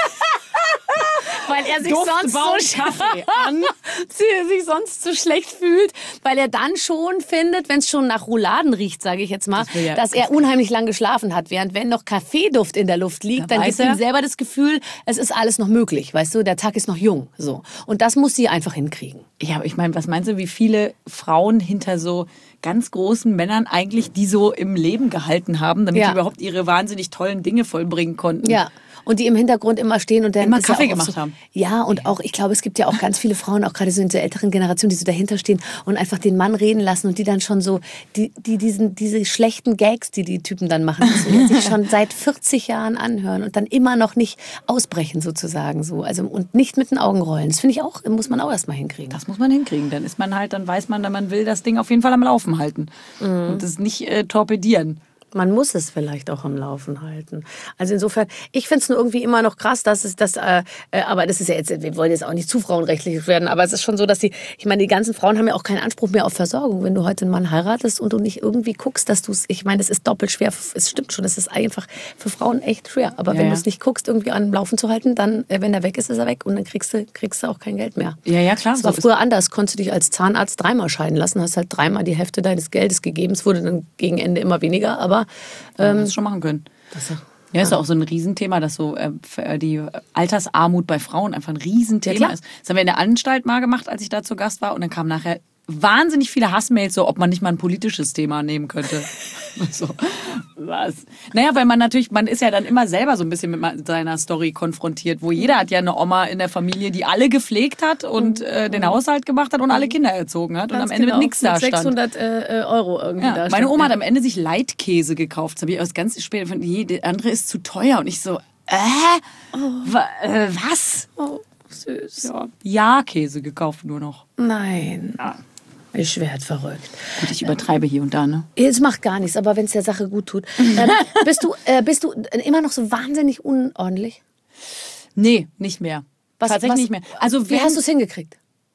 weil er sich sonst so Kaffee an. sich sonst so schlecht fühlt, weil er dann schon findet, wenn es schon nach Rouladen riecht, sage ich jetzt mal, Das will ja- dass er unheimlich lang geschlafen hat. Während wenn noch Kaffeeduft in der Luft liegt, Da dann weiß gibt ihm er- selber das Gefühl, es ist alles noch möglich, weißt du, der Tag ist noch jung, so. Und das muss sie einfach hinkriegen. Ja, aber ich meine, was meinst du, wie viele Frauen hinter so ganz großen Männern eigentlich die so im Leben gehalten haben, damit Ja. die überhaupt ihre wahnsinnig tollen Dinge vollbringen konnten? Ja. Und die im Hintergrund immer stehen und dann Immer ist Kaffee ja auch gemacht so, haben. Ja, und auch, ich glaube, es gibt ja auch ganz viele Frauen, auch gerade so in der älteren Generation, die so dahinter stehen und einfach den Mann reden lassen und die dann schon so, die, die diesen, diese schlechten Gags, die die Typen dann machen, die sich schon seit vierzig Jahren anhören und dann immer noch nicht ausbrechen sozusagen so. Also, und nicht mit den Augen rollen. Das finde ich auch, muss man auch erstmal hinkriegen. Das muss man hinkriegen. Dann ist man halt, dann weiß man, man will das Ding auf jeden Fall am Laufen halten. Mhm. Und das nicht äh, torpedieren. Man muss es vielleicht auch am Laufen halten. Also insofern, ich finde es nur irgendwie immer noch krass, dass es das, äh, äh, aber das ist ja jetzt, wir wollen jetzt auch nicht zu frauenrechtlich werden, aber es ist schon so, dass die, ich meine, die ganzen Frauen haben ja auch keinen Anspruch mehr auf Versorgung. Wenn du heute einen Mann heiratest und du nicht irgendwie guckst, dass du es, ich meine, es ist doppelt schwer, es stimmt schon, es ist einfach für Frauen echt schwer. Aber Ja, wenn ja. du es nicht guckst, irgendwie am Laufen zu halten, dann, äh, wenn er weg ist, ist er weg und dann kriegst du, kriegst du auch kein Geld mehr. Ja, ja, klar. Das war so ist- früher anders. Konntest du dich als Zahnarzt dreimal scheiden lassen, hast halt dreimal die Hälfte deines Geldes gegeben. Es wurde dann gegen Ende immer weniger, aber ähm, das schon machen können. das Ja, ist auch so ein Riesenthema, dass so äh, für die Altersarmut bei Frauen einfach ein Riesenthema Ja, klar. ist. Das haben wir in der Anstalt mal gemacht, als ich da zu Gast war. Und dann kamen nachher wahnsinnig viele Hassmails, so ob man nicht mal ein politisches Thema nehmen könnte. So, was? Naja, weil man natürlich, man ist ja dann immer selber so ein bisschen mit seiner Story konfrontiert, wo jeder hat ja eine Oma in der Familie, die alle gepflegt hat und äh, den Haushalt gemacht hat und alle Kinder erzogen hat. Und am Ende wird nichts da stand. sechshundert äh, Euro irgendwie Ja, da meine stand. Oma hat am Ende sich Leitkäse gekauft. Das habe ich erst ganz spät gefunden. Nee, der andere ist zu teuer. Und ich so, äh, wa, äh was? Oh, süß. Ja, Ja-Käse gekauft nur noch. Nein. Ich werde verrückt. Gut, ich übertreibe hier und da, ne? Es macht gar nichts, aber wenn es der Sache gut tut. Dann bist du, äh, bist du immer noch so wahnsinnig unordentlich? Nee, nicht mehr. Was- Tatsächlich was- nicht mehr. Also Wie wenn, hast du es hingekriegt?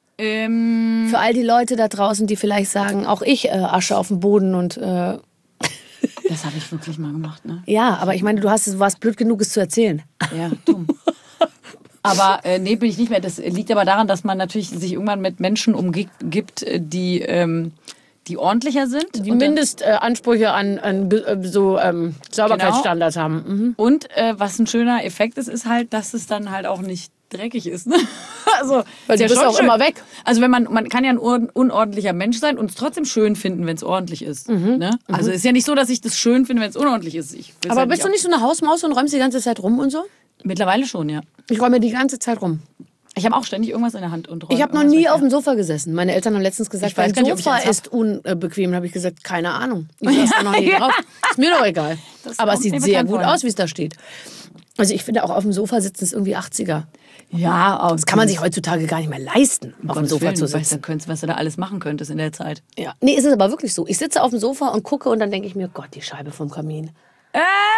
ähm, Für all die Leute da draußen, die vielleicht sagen, auch ich äh, Asche auf dem Boden und... Äh, Das habe ich wirklich mal gemacht, ne? Ja, aber ich meine, du hast, du warst blöd genug, es zu erzählen. Ja, dumm. Aber äh, nee, bin ich nicht mehr. Das liegt aber daran, dass man natürlich sich irgendwann mit Menschen umgibt, die, ähm, die ordentlicher sind. Die Mindestansprüche an, an so ähm, Sauberkeitsstandards genau. haben. Mhm. Und äh, was ein schöner Effekt ist, ist halt, dass es dann halt auch nicht dreckig ist. Ne? Also, weil du ja bist auch schön. immer weg. Also wenn man, man kann ja ein unordentlicher Mensch sein und es trotzdem schön finden, wenn es ordentlich ist. Mhm. Ne? Also es ist ja nicht so, dass ich das schön finde, wenn es unordentlich ist. Ich aber halt bist nicht du nicht so eine Hausmaus und räumst die ganze Zeit rum und so? Mittlerweile schon, ja. Ich räume die ganze Zeit rum. Ich habe auch ständig irgendwas in der Hand und räume. Ich habe noch nie auf dem Sofa gesessen. Meine Eltern haben letztens gesagt, dein Sofa ist unbequem. Da habe ich gesagt, keine Ahnung. Ich saß da noch nie drauf. Ist mir doch egal. Aber es sieht sehr gut aus, wie es da steht. Also ich finde auch auf dem Sofa sitzen ist irgendwie achtziger. Ja, das kann man sich heutzutage gar nicht mehr leisten, um auf dem Sofa Willen, zu sitzen. Weißt, könntest, was du da alles machen könntest in der Zeit. Ja. Nee, ist es aber wirklich so. Ich sitze auf dem Sofa und gucke und dann denke ich mir, Gott, die Scheibe vom Kamin. Äh.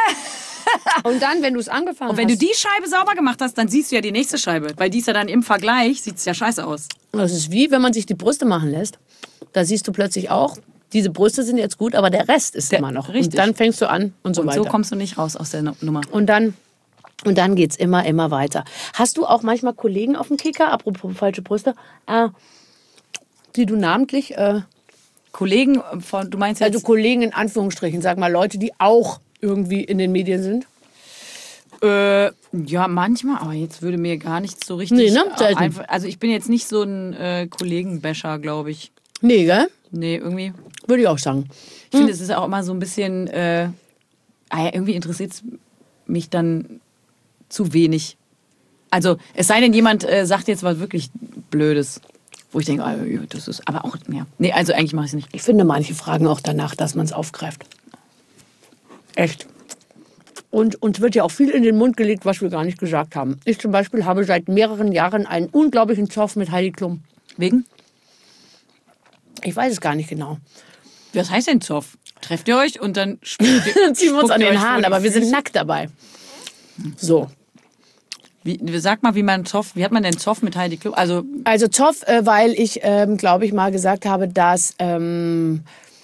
Und dann, wenn du es angefangen hast. Und wenn hast, du die Scheibe sauber gemacht hast, dann siehst du ja die nächste Scheibe. Weil die ist ja dann im Vergleich, sieht es ja scheiße aus. Das ist wie, wenn man sich die Brüste machen lässt. Da siehst du plötzlich auch, diese Brüste sind jetzt gut, aber der Rest ist der, immer noch. Richtig. Und dann fängst du an und so und weiter. Und so kommst du nicht raus aus der Nummer. Und dann, und dann geht es immer, immer weiter. Hast du auch manchmal Kollegen auf dem Kicker, apropos falsche Brüste, äh, die du namentlich... Äh, Kollegen von, du meinst jetzt... Also Kollegen in Anführungsstrichen, sag mal Leute, die auch irgendwie in den Medien sind? Äh, ja, manchmal, aber jetzt würde mir gar nichts so richtig... Nee, ne? Selten. Einfach, also ich bin jetzt nicht so ein äh, Kollegenbäscher, glaube ich. Nee, gell? Nee, irgendwie... Würde ich auch sagen. Ich hm. finde, es ist auch immer so ein bisschen... Äh, ah ja, irgendwie interessiert es mich dann zu wenig. Also es sei denn, jemand äh, sagt jetzt was wirklich Blödes. Wo ich denke, ah, ja, das ist... Aber auch... Ja. Nee, also eigentlich mache ich es nicht. Ich finde manche fragen auch danach, dass man es aufgreift. Echt. Und uns wird ja auch viel in den Mund gelegt, was wir gar nicht gesagt haben. Ich zum Beispiel habe seit mehreren Jahren einen unglaublichen Zoff mit Heidi Klum. Wegen? Ich weiß es gar nicht genau. Was heißt denn Zoff? Trefft ihr euch und dann ziehen wir uns an den Haaren, aber wir sind nackt dabei. So. Wie, sag mal, wie man Zoff, wie hat man denn Zoff mit Heidi Klum? Also, also Zoff, äh, weil ich, ähm, glaube ich, mal gesagt habe, dass, ähm,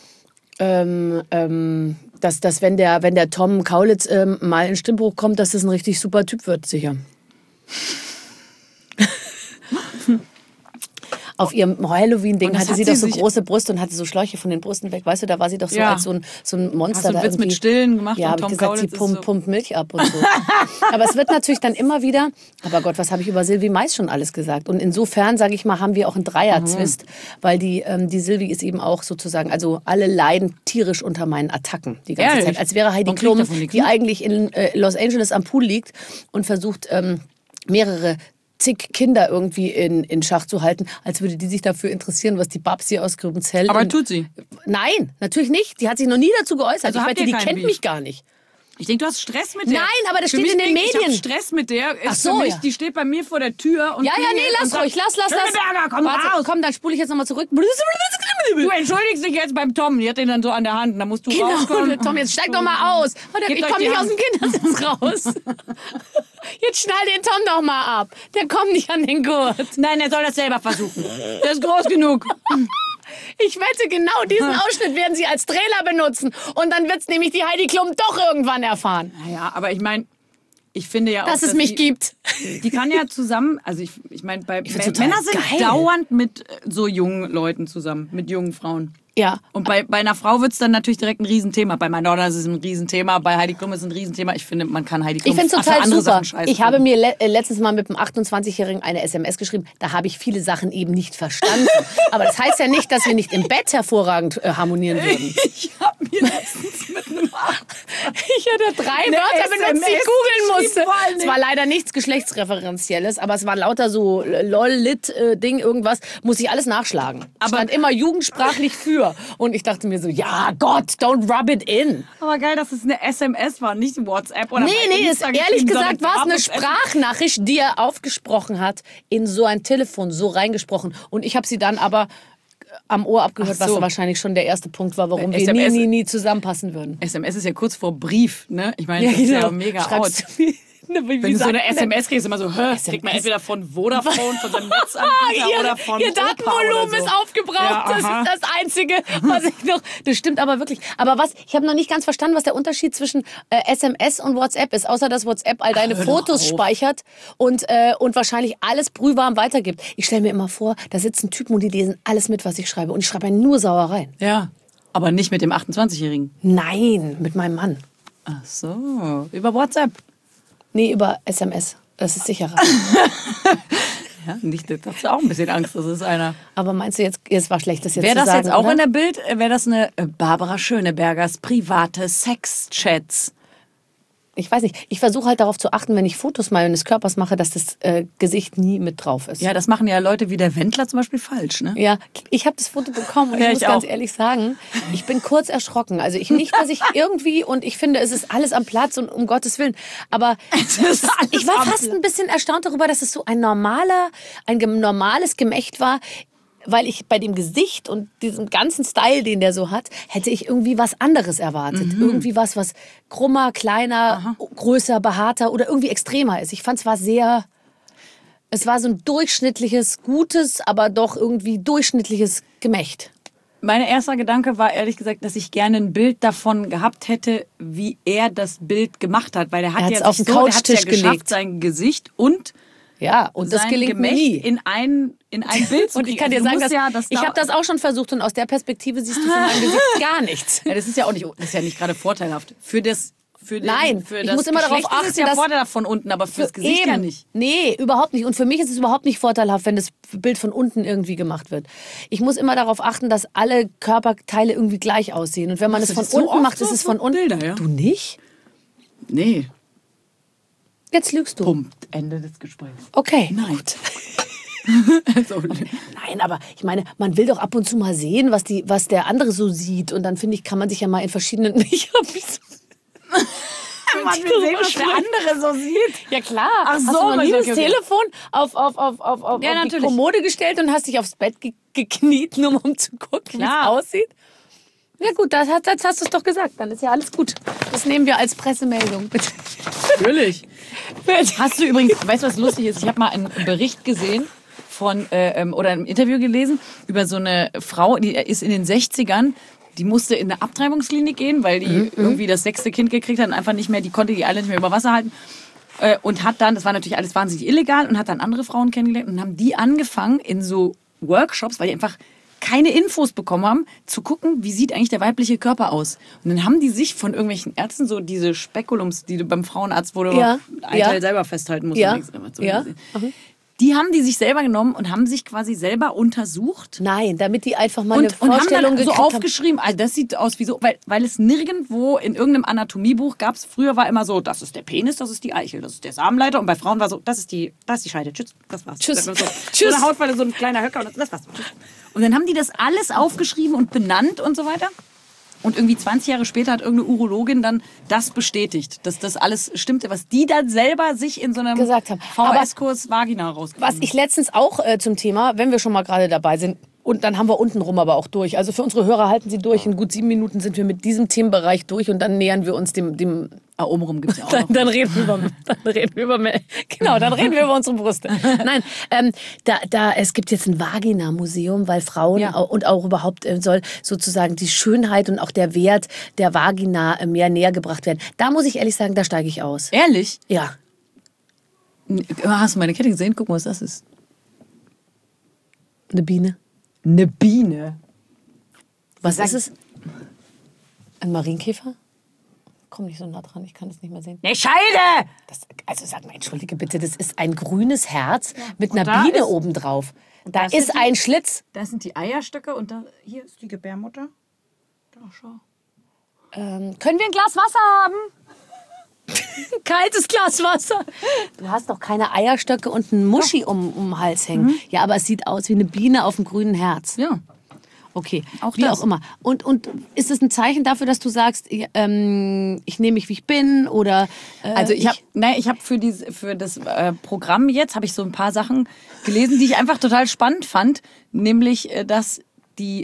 ähm, ähm, dass, dass wenn, der, wenn der Tom Kaulitz ähm, mal in Stimmbruch kommt, dass das ein richtig super Typ wird, sicher. Auf ihrem Halloween-Ding hatte sie doch so große Brüste und hatte so Schläuche von den Brüsten weg. Weißt du, da war sie doch so ja. als so ein, so ein Monster. Hast du einen Witz mit Stillen gemacht? Ja, habe ich gesagt, sie pumpt, so pumpt Milch ab und so. Aber es wird natürlich dann immer wieder, aber Gott, was habe ich über Silvi Mais schon alles gesagt? Und insofern, sage ich mal, haben wir auch einen Dreier-Zwist, mhm. weil die, ähm, die Silvi ist eben auch sozusagen, also alle leiden tierisch unter meinen Attacken die ganze Ehrlich? Zeit. Als wäre Heidi Klum, die eigentlich in äh, Los Angeles am Pool liegt und versucht, ähm, mehrere zig Kinder irgendwie in, in Schach zu halten, als würde die sich dafür interessieren, was die Babsi aus Grübenzell... Aber tut sie? Nein, natürlich nicht. Die hat sich noch nie dazu geäußert. Also ich wette, die kennt Beef? mich gar nicht. Ich denke, du hast Stress mit der. Nein, aber das für steht in den denk, Medien. Ich hab Stress mit der. Ist Ach so, für mich, ja. Die steht bei mir vor der Tür. Und ja, ja, nee, lass sagt, ruhig. Lass, lass, lass. Schöneberger, komm Warte, raus. komm, dann spule ich jetzt nochmal zurück. Du entschuldigst dich jetzt beim Tom. Die hat den dann so an der Hand. Da musst du genau, rauskommen. Tom, jetzt steig doch mal aus. Warte, ich komme nicht aus dem Kindersitz raus. Jetzt schnall den Tom doch mal ab. Der kommt nicht an den Gurt. Nein, er soll das selber versuchen. Der ist groß genug. Ich wette, genau diesen Ausschnitt werden sie als Trailer benutzen. Und dann wird es nämlich die Heidi Klum doch irgendwann erfahren. Naja, aber ich meine, ich finde ja auch, dass, dass es mich die, gibt. Die kann ja zusammen, also ich, ich meine, bei ich Männer sind geil. dauernd mit so jungen Leuten zusammen, mit jungen Frauen. Ja. Und bei, bei einer Frau wird es dann natürlich direkt ein Riesenthema. Bei Madonna ist es ein Riesenthema, bei Heidi Klum ist es ein Riesenthema. Ich finde, man kann Heidi Klum Ich finde es total super. Ich finden. habe mir le letztens mal mit einem achtundzwanzigjährigen eine S M S geschrieben. Da habe ich viele Sachen eben nicht verstanden. Aber das heißt ja nicht, dass wir nicht im Bett hervorragend äh, harmonieren würden. Ich habe mir letztens mit einem Ich hatte drei Wörter benutzt, die ich googeln musste. Es war leider nichts Geschlechtsreferenzielles, aber es war lauter so lol-lit-Ding, irgendwas. Muss ich alles nachschlagen. Aber stand immer jugendsprachlich für. Und ich dachte mir so, ja Gott, don't rub it in. Aber geil, dass es eine S M S war, nicht WhatsApp oder Nee, nee, ist, ehrlich gesagt war es eine Sprachnachricht, die er aufgesprochen hat, in so ein Telefon, so reingesprochen. Und ich habe sie dann aber am Ohr abgehört, so. Was wahrscheinlich schon der erste Punkt war, warum S M S, wir nie, nie, nie zusammenpassen würden. S M S ist ja kurz vor Brief, ne? Ich meine, ja, das ist genau. ja mega Schreibst out. Du mir Wie Wenn du so eine sagt S M S kriegst, immer so, hä, kriegt man entweder von Vodafone, von seinem Netzanbieter ihr, oder von ihr Opa Datenvolumen oder so. ist aufgebraucht. Ja, das aha. ist das Einzige, was ich noch... Das stimmt aber wirklich. Aber was, ich habe noch nicht ganz verstanden, was der Unterschied zwischen äh, S M S und WhatsApp ist. Außer, dass WhatsApp all deine Hör doch Fotos auf. speichert und, äh, und wahrscheinlich alles brühwarm weitergibt. Ich stelle mir immer vor, da sitzen Typen und die lesen alles mit, was ich schreibe. Und ich schreibe nur Sauereien. Ja, aber nicht mit dem achtundzwanzigjährigen. Nein, mit meinem Mann. Ach so, über WhatsApp. Nee, über S M S. Das ist sicherer. Ja, nicht, da hast du auch ein bisschen Angst, das ist einer. Aber meinst du jetzt, es war schlecht, das jetzt Wäre zu das sagen, jetzt auch oder? in der Bild, wäre das eine äh, Barbara Schönebergers private Sexchats? Ich weiß nicht. Ich versuche halt darauf zu achten, wenn ich Fotos meines Körpers mache, dass das äh, Gesicht nie mit drauf ist. Ja, das machen ja Leute wie der Wendler zum Beispiel falsch, ne? Ja, ich habe das Foto bekommen und Ja, ich muss ich ganz auch. ehrlich sagen, ich bin kurz erschrocken. Also ich nicht, dass ich irgendwie, und ich finde, es ist alles am Platz und um Gottes Willen, aber Es ist alles ich war am fast Platz. ein bisschen erstaunt darüber, dass es so ein normaler, ein gem- normales Gemächt war, weil ich bei dem Gesicht und diesem ganzen Style, den der so hat, hätte ich irgendwie was anderes erwartet. Mhm. Irgendwie was, was krummer, kleiner, größer, behaarter oder irgendwie extremer ist. Ich fand es war sehr... Es war so ein durchschnittliches, gutes, aber doch irgendwie durchschnittliches Gemächt. Mein erster Gedanke war ehrlich gesagt, dass ich gerne ein Bild davon gehabt hätte, wie er das Bild gemacht hat. Weil der hat Er hat's ja auf sich den so, der hat's ja Couchtisch geschafft, gelegt. sein Gesicht und Ja, und das sein gelingt mir Gemächt nie. in ein, in ein Bild zu Und ich kriegen. kann dir Also du sagen, musst dass, ja, das ich da- habe das auch schon versucht und aus der Perspektive siehst du von meinem Gesicht gar nichts. Ja, das ist ja auch nicht, das ist ja nicht gerade vorteilhaft. Für das, für den, Nein, für ich das muss immer darauf Geschlecht ist es achten, ja dass- vorteilhaft von unten, aber fürs Gesicht Eben. ja nicht. Nee, überhaupt nicht. Und für mich ist es überhaupt nicht vorteilhaft, wenn das Bild von unten irgendwie gemacht wird. Ich muss immer darauf achten, dass alle Körperteile irgendwie gleich aussehen. Und wenn man Das es von ist so unten oft macht, so ist es so von unten. Bilder, ja. Du nicht? Nee. Jetzt lügst du. Punkt. Ende des Gesprächs. Okay. Nein. also, Nein, aber ich meine, man will doch ab und zu mal sehen, was, die, was der andere so sieht. Und dann finde ich, kann man sich ja mal in verschiedenen... Ich hab mich so man will sehen, was der andere so sieht. Ja klar. Ach Hast so, du noch nie okay, das okay, okay. Telefon auf, auf, auf, auf, auf, Ja, auf die natürlich. Kommode gestellt und hast dich aufs Bett ge gekniet, nur um zu gucken, wie es Klar. aussieht? Ja gut, das, hast- das hast du es doch gesagt. Dann ist ja alles gut. Das nehmen wir als Pressemeldung. Bitte. Natürlich. Hast du übrigens, weißt du, was lustig ist? Ich habe mal einen Bericht gesehen von, äh, ähm, oder ein Interview gelesen über so eine Frau, die ist in den sechzigern, die musste in eine Abtreibungsklinik gehen, weil die irgendwie das sechste Kind gekriegt hat und einfach nicht mehr, die konnte die alle nicht mehr über Wasser halten. Äh, und hat dann, das war natürlich alles wahnsinnig illegal, und hat dann andere Frauen kennengelernt und haben die angefangen in so Workshops, weil die einfach keine Infos bekommen haben, zu gucken, wie sieht eigentlich der weibliche Körper aus. Und dann haben die sich von irgendwelchen Ärzten so diese Spekulums, die du beim Frauenarzt, wo du Ja, ein ja. Teil selber festhalten musst. Ja, und denkst, immer so, ja. Mhm. Die haben die sich selber genommen und haben sich quasi selber untersucht. Nein, damit die einfach mal Und, eine und haben Vorstellung dann so gekriegt haben. aufgeschrieben, also das sieht aus wie so, weil, weil es nirgendwo in irgendeinem Anatomiebuch gab es, früher war immer so, das ist der Penis, das ist die Eichel, das ist der Samenleiter, und bei Frauen war so, das ist die, das ist die Scheide, tschüss, das war's. Tschüss. Das war so, Tschüss. So eine Hautfalte, so ein kleiner Höcker, und das, das war's. Tschüss. Und dann haben die das alles aufgeschrieben und benannt und so weiter. Und irgendwie zwanzig Jahre später hat irgendeine Urologin dann das bestätigt, dass das alles stimmte, was die dann selber sich in so einem Gesagt haben. V H S-Kurs Vagina rausgefunden Was ich letztens auch äh, zum Thema, wenn wir schon mal gerade dabei sind, und dann haben wir untenrum aber auch durch. Also für unsere Hörer halten sie durch. In gut sieben Minuten sind wir mit diesem Themenbereich durch und dann nähern wir uns dem... dem Ah, obenrum gibt es ja auch dann, noch. dann reden wir über, dann reden wir über, genau, dann reden wir über unsere Brüste. Nein, ähm, da, da, es gibt jetzt ein Vagina-Museum, weil Frauen Ja. au- und auch überhaupt äh, soll sozusagen die Schönheit und auch der Wert der Vagina äh, mehr näher gebracht werden. Da muss ich ehrlich sagen, da steige ich aus. Ehrlich? Ja. Hast du meine Kette gesehen? Guck mal, was das ist. Eine Biene. Eine Biene. Was Sag- ist es? Ein Marienkäfer? Komm nicht so nah dran, ich kann es nicht mehr sehen. Eine Scheide! Das, also sag mal, entschuldige bitte, das ist ein grünes Herz mit Und einer da Biene ist- obendrauf. Da das ist sind die- ein Schlitz. Da sind die Eierstöcke und da, hier ist die Gebärmutter. Da, schau. Ähm, können wir ein Glas Wasser haben? Ein kaltes Glas Wasser. Du hast doch keine Eierstöcke und einen Muschi um, um den Hals hängen. Ja, aber es sieht aus wie eine Biene auf einem grünen Herz. Ja. Okay, Auch wie das. auch immer. Und, und ist es ein Zeichen dafür, dass du sagst, ich, ähm, ich nehme mich, wie ich bin? Oder, äh, Also ich habe, nein, ich habe für dieses, für das äh, Programm jetzt habe ich so ein paar Sachen gelesen, die ich einfach total spannend fand, nämlich, äh, dass die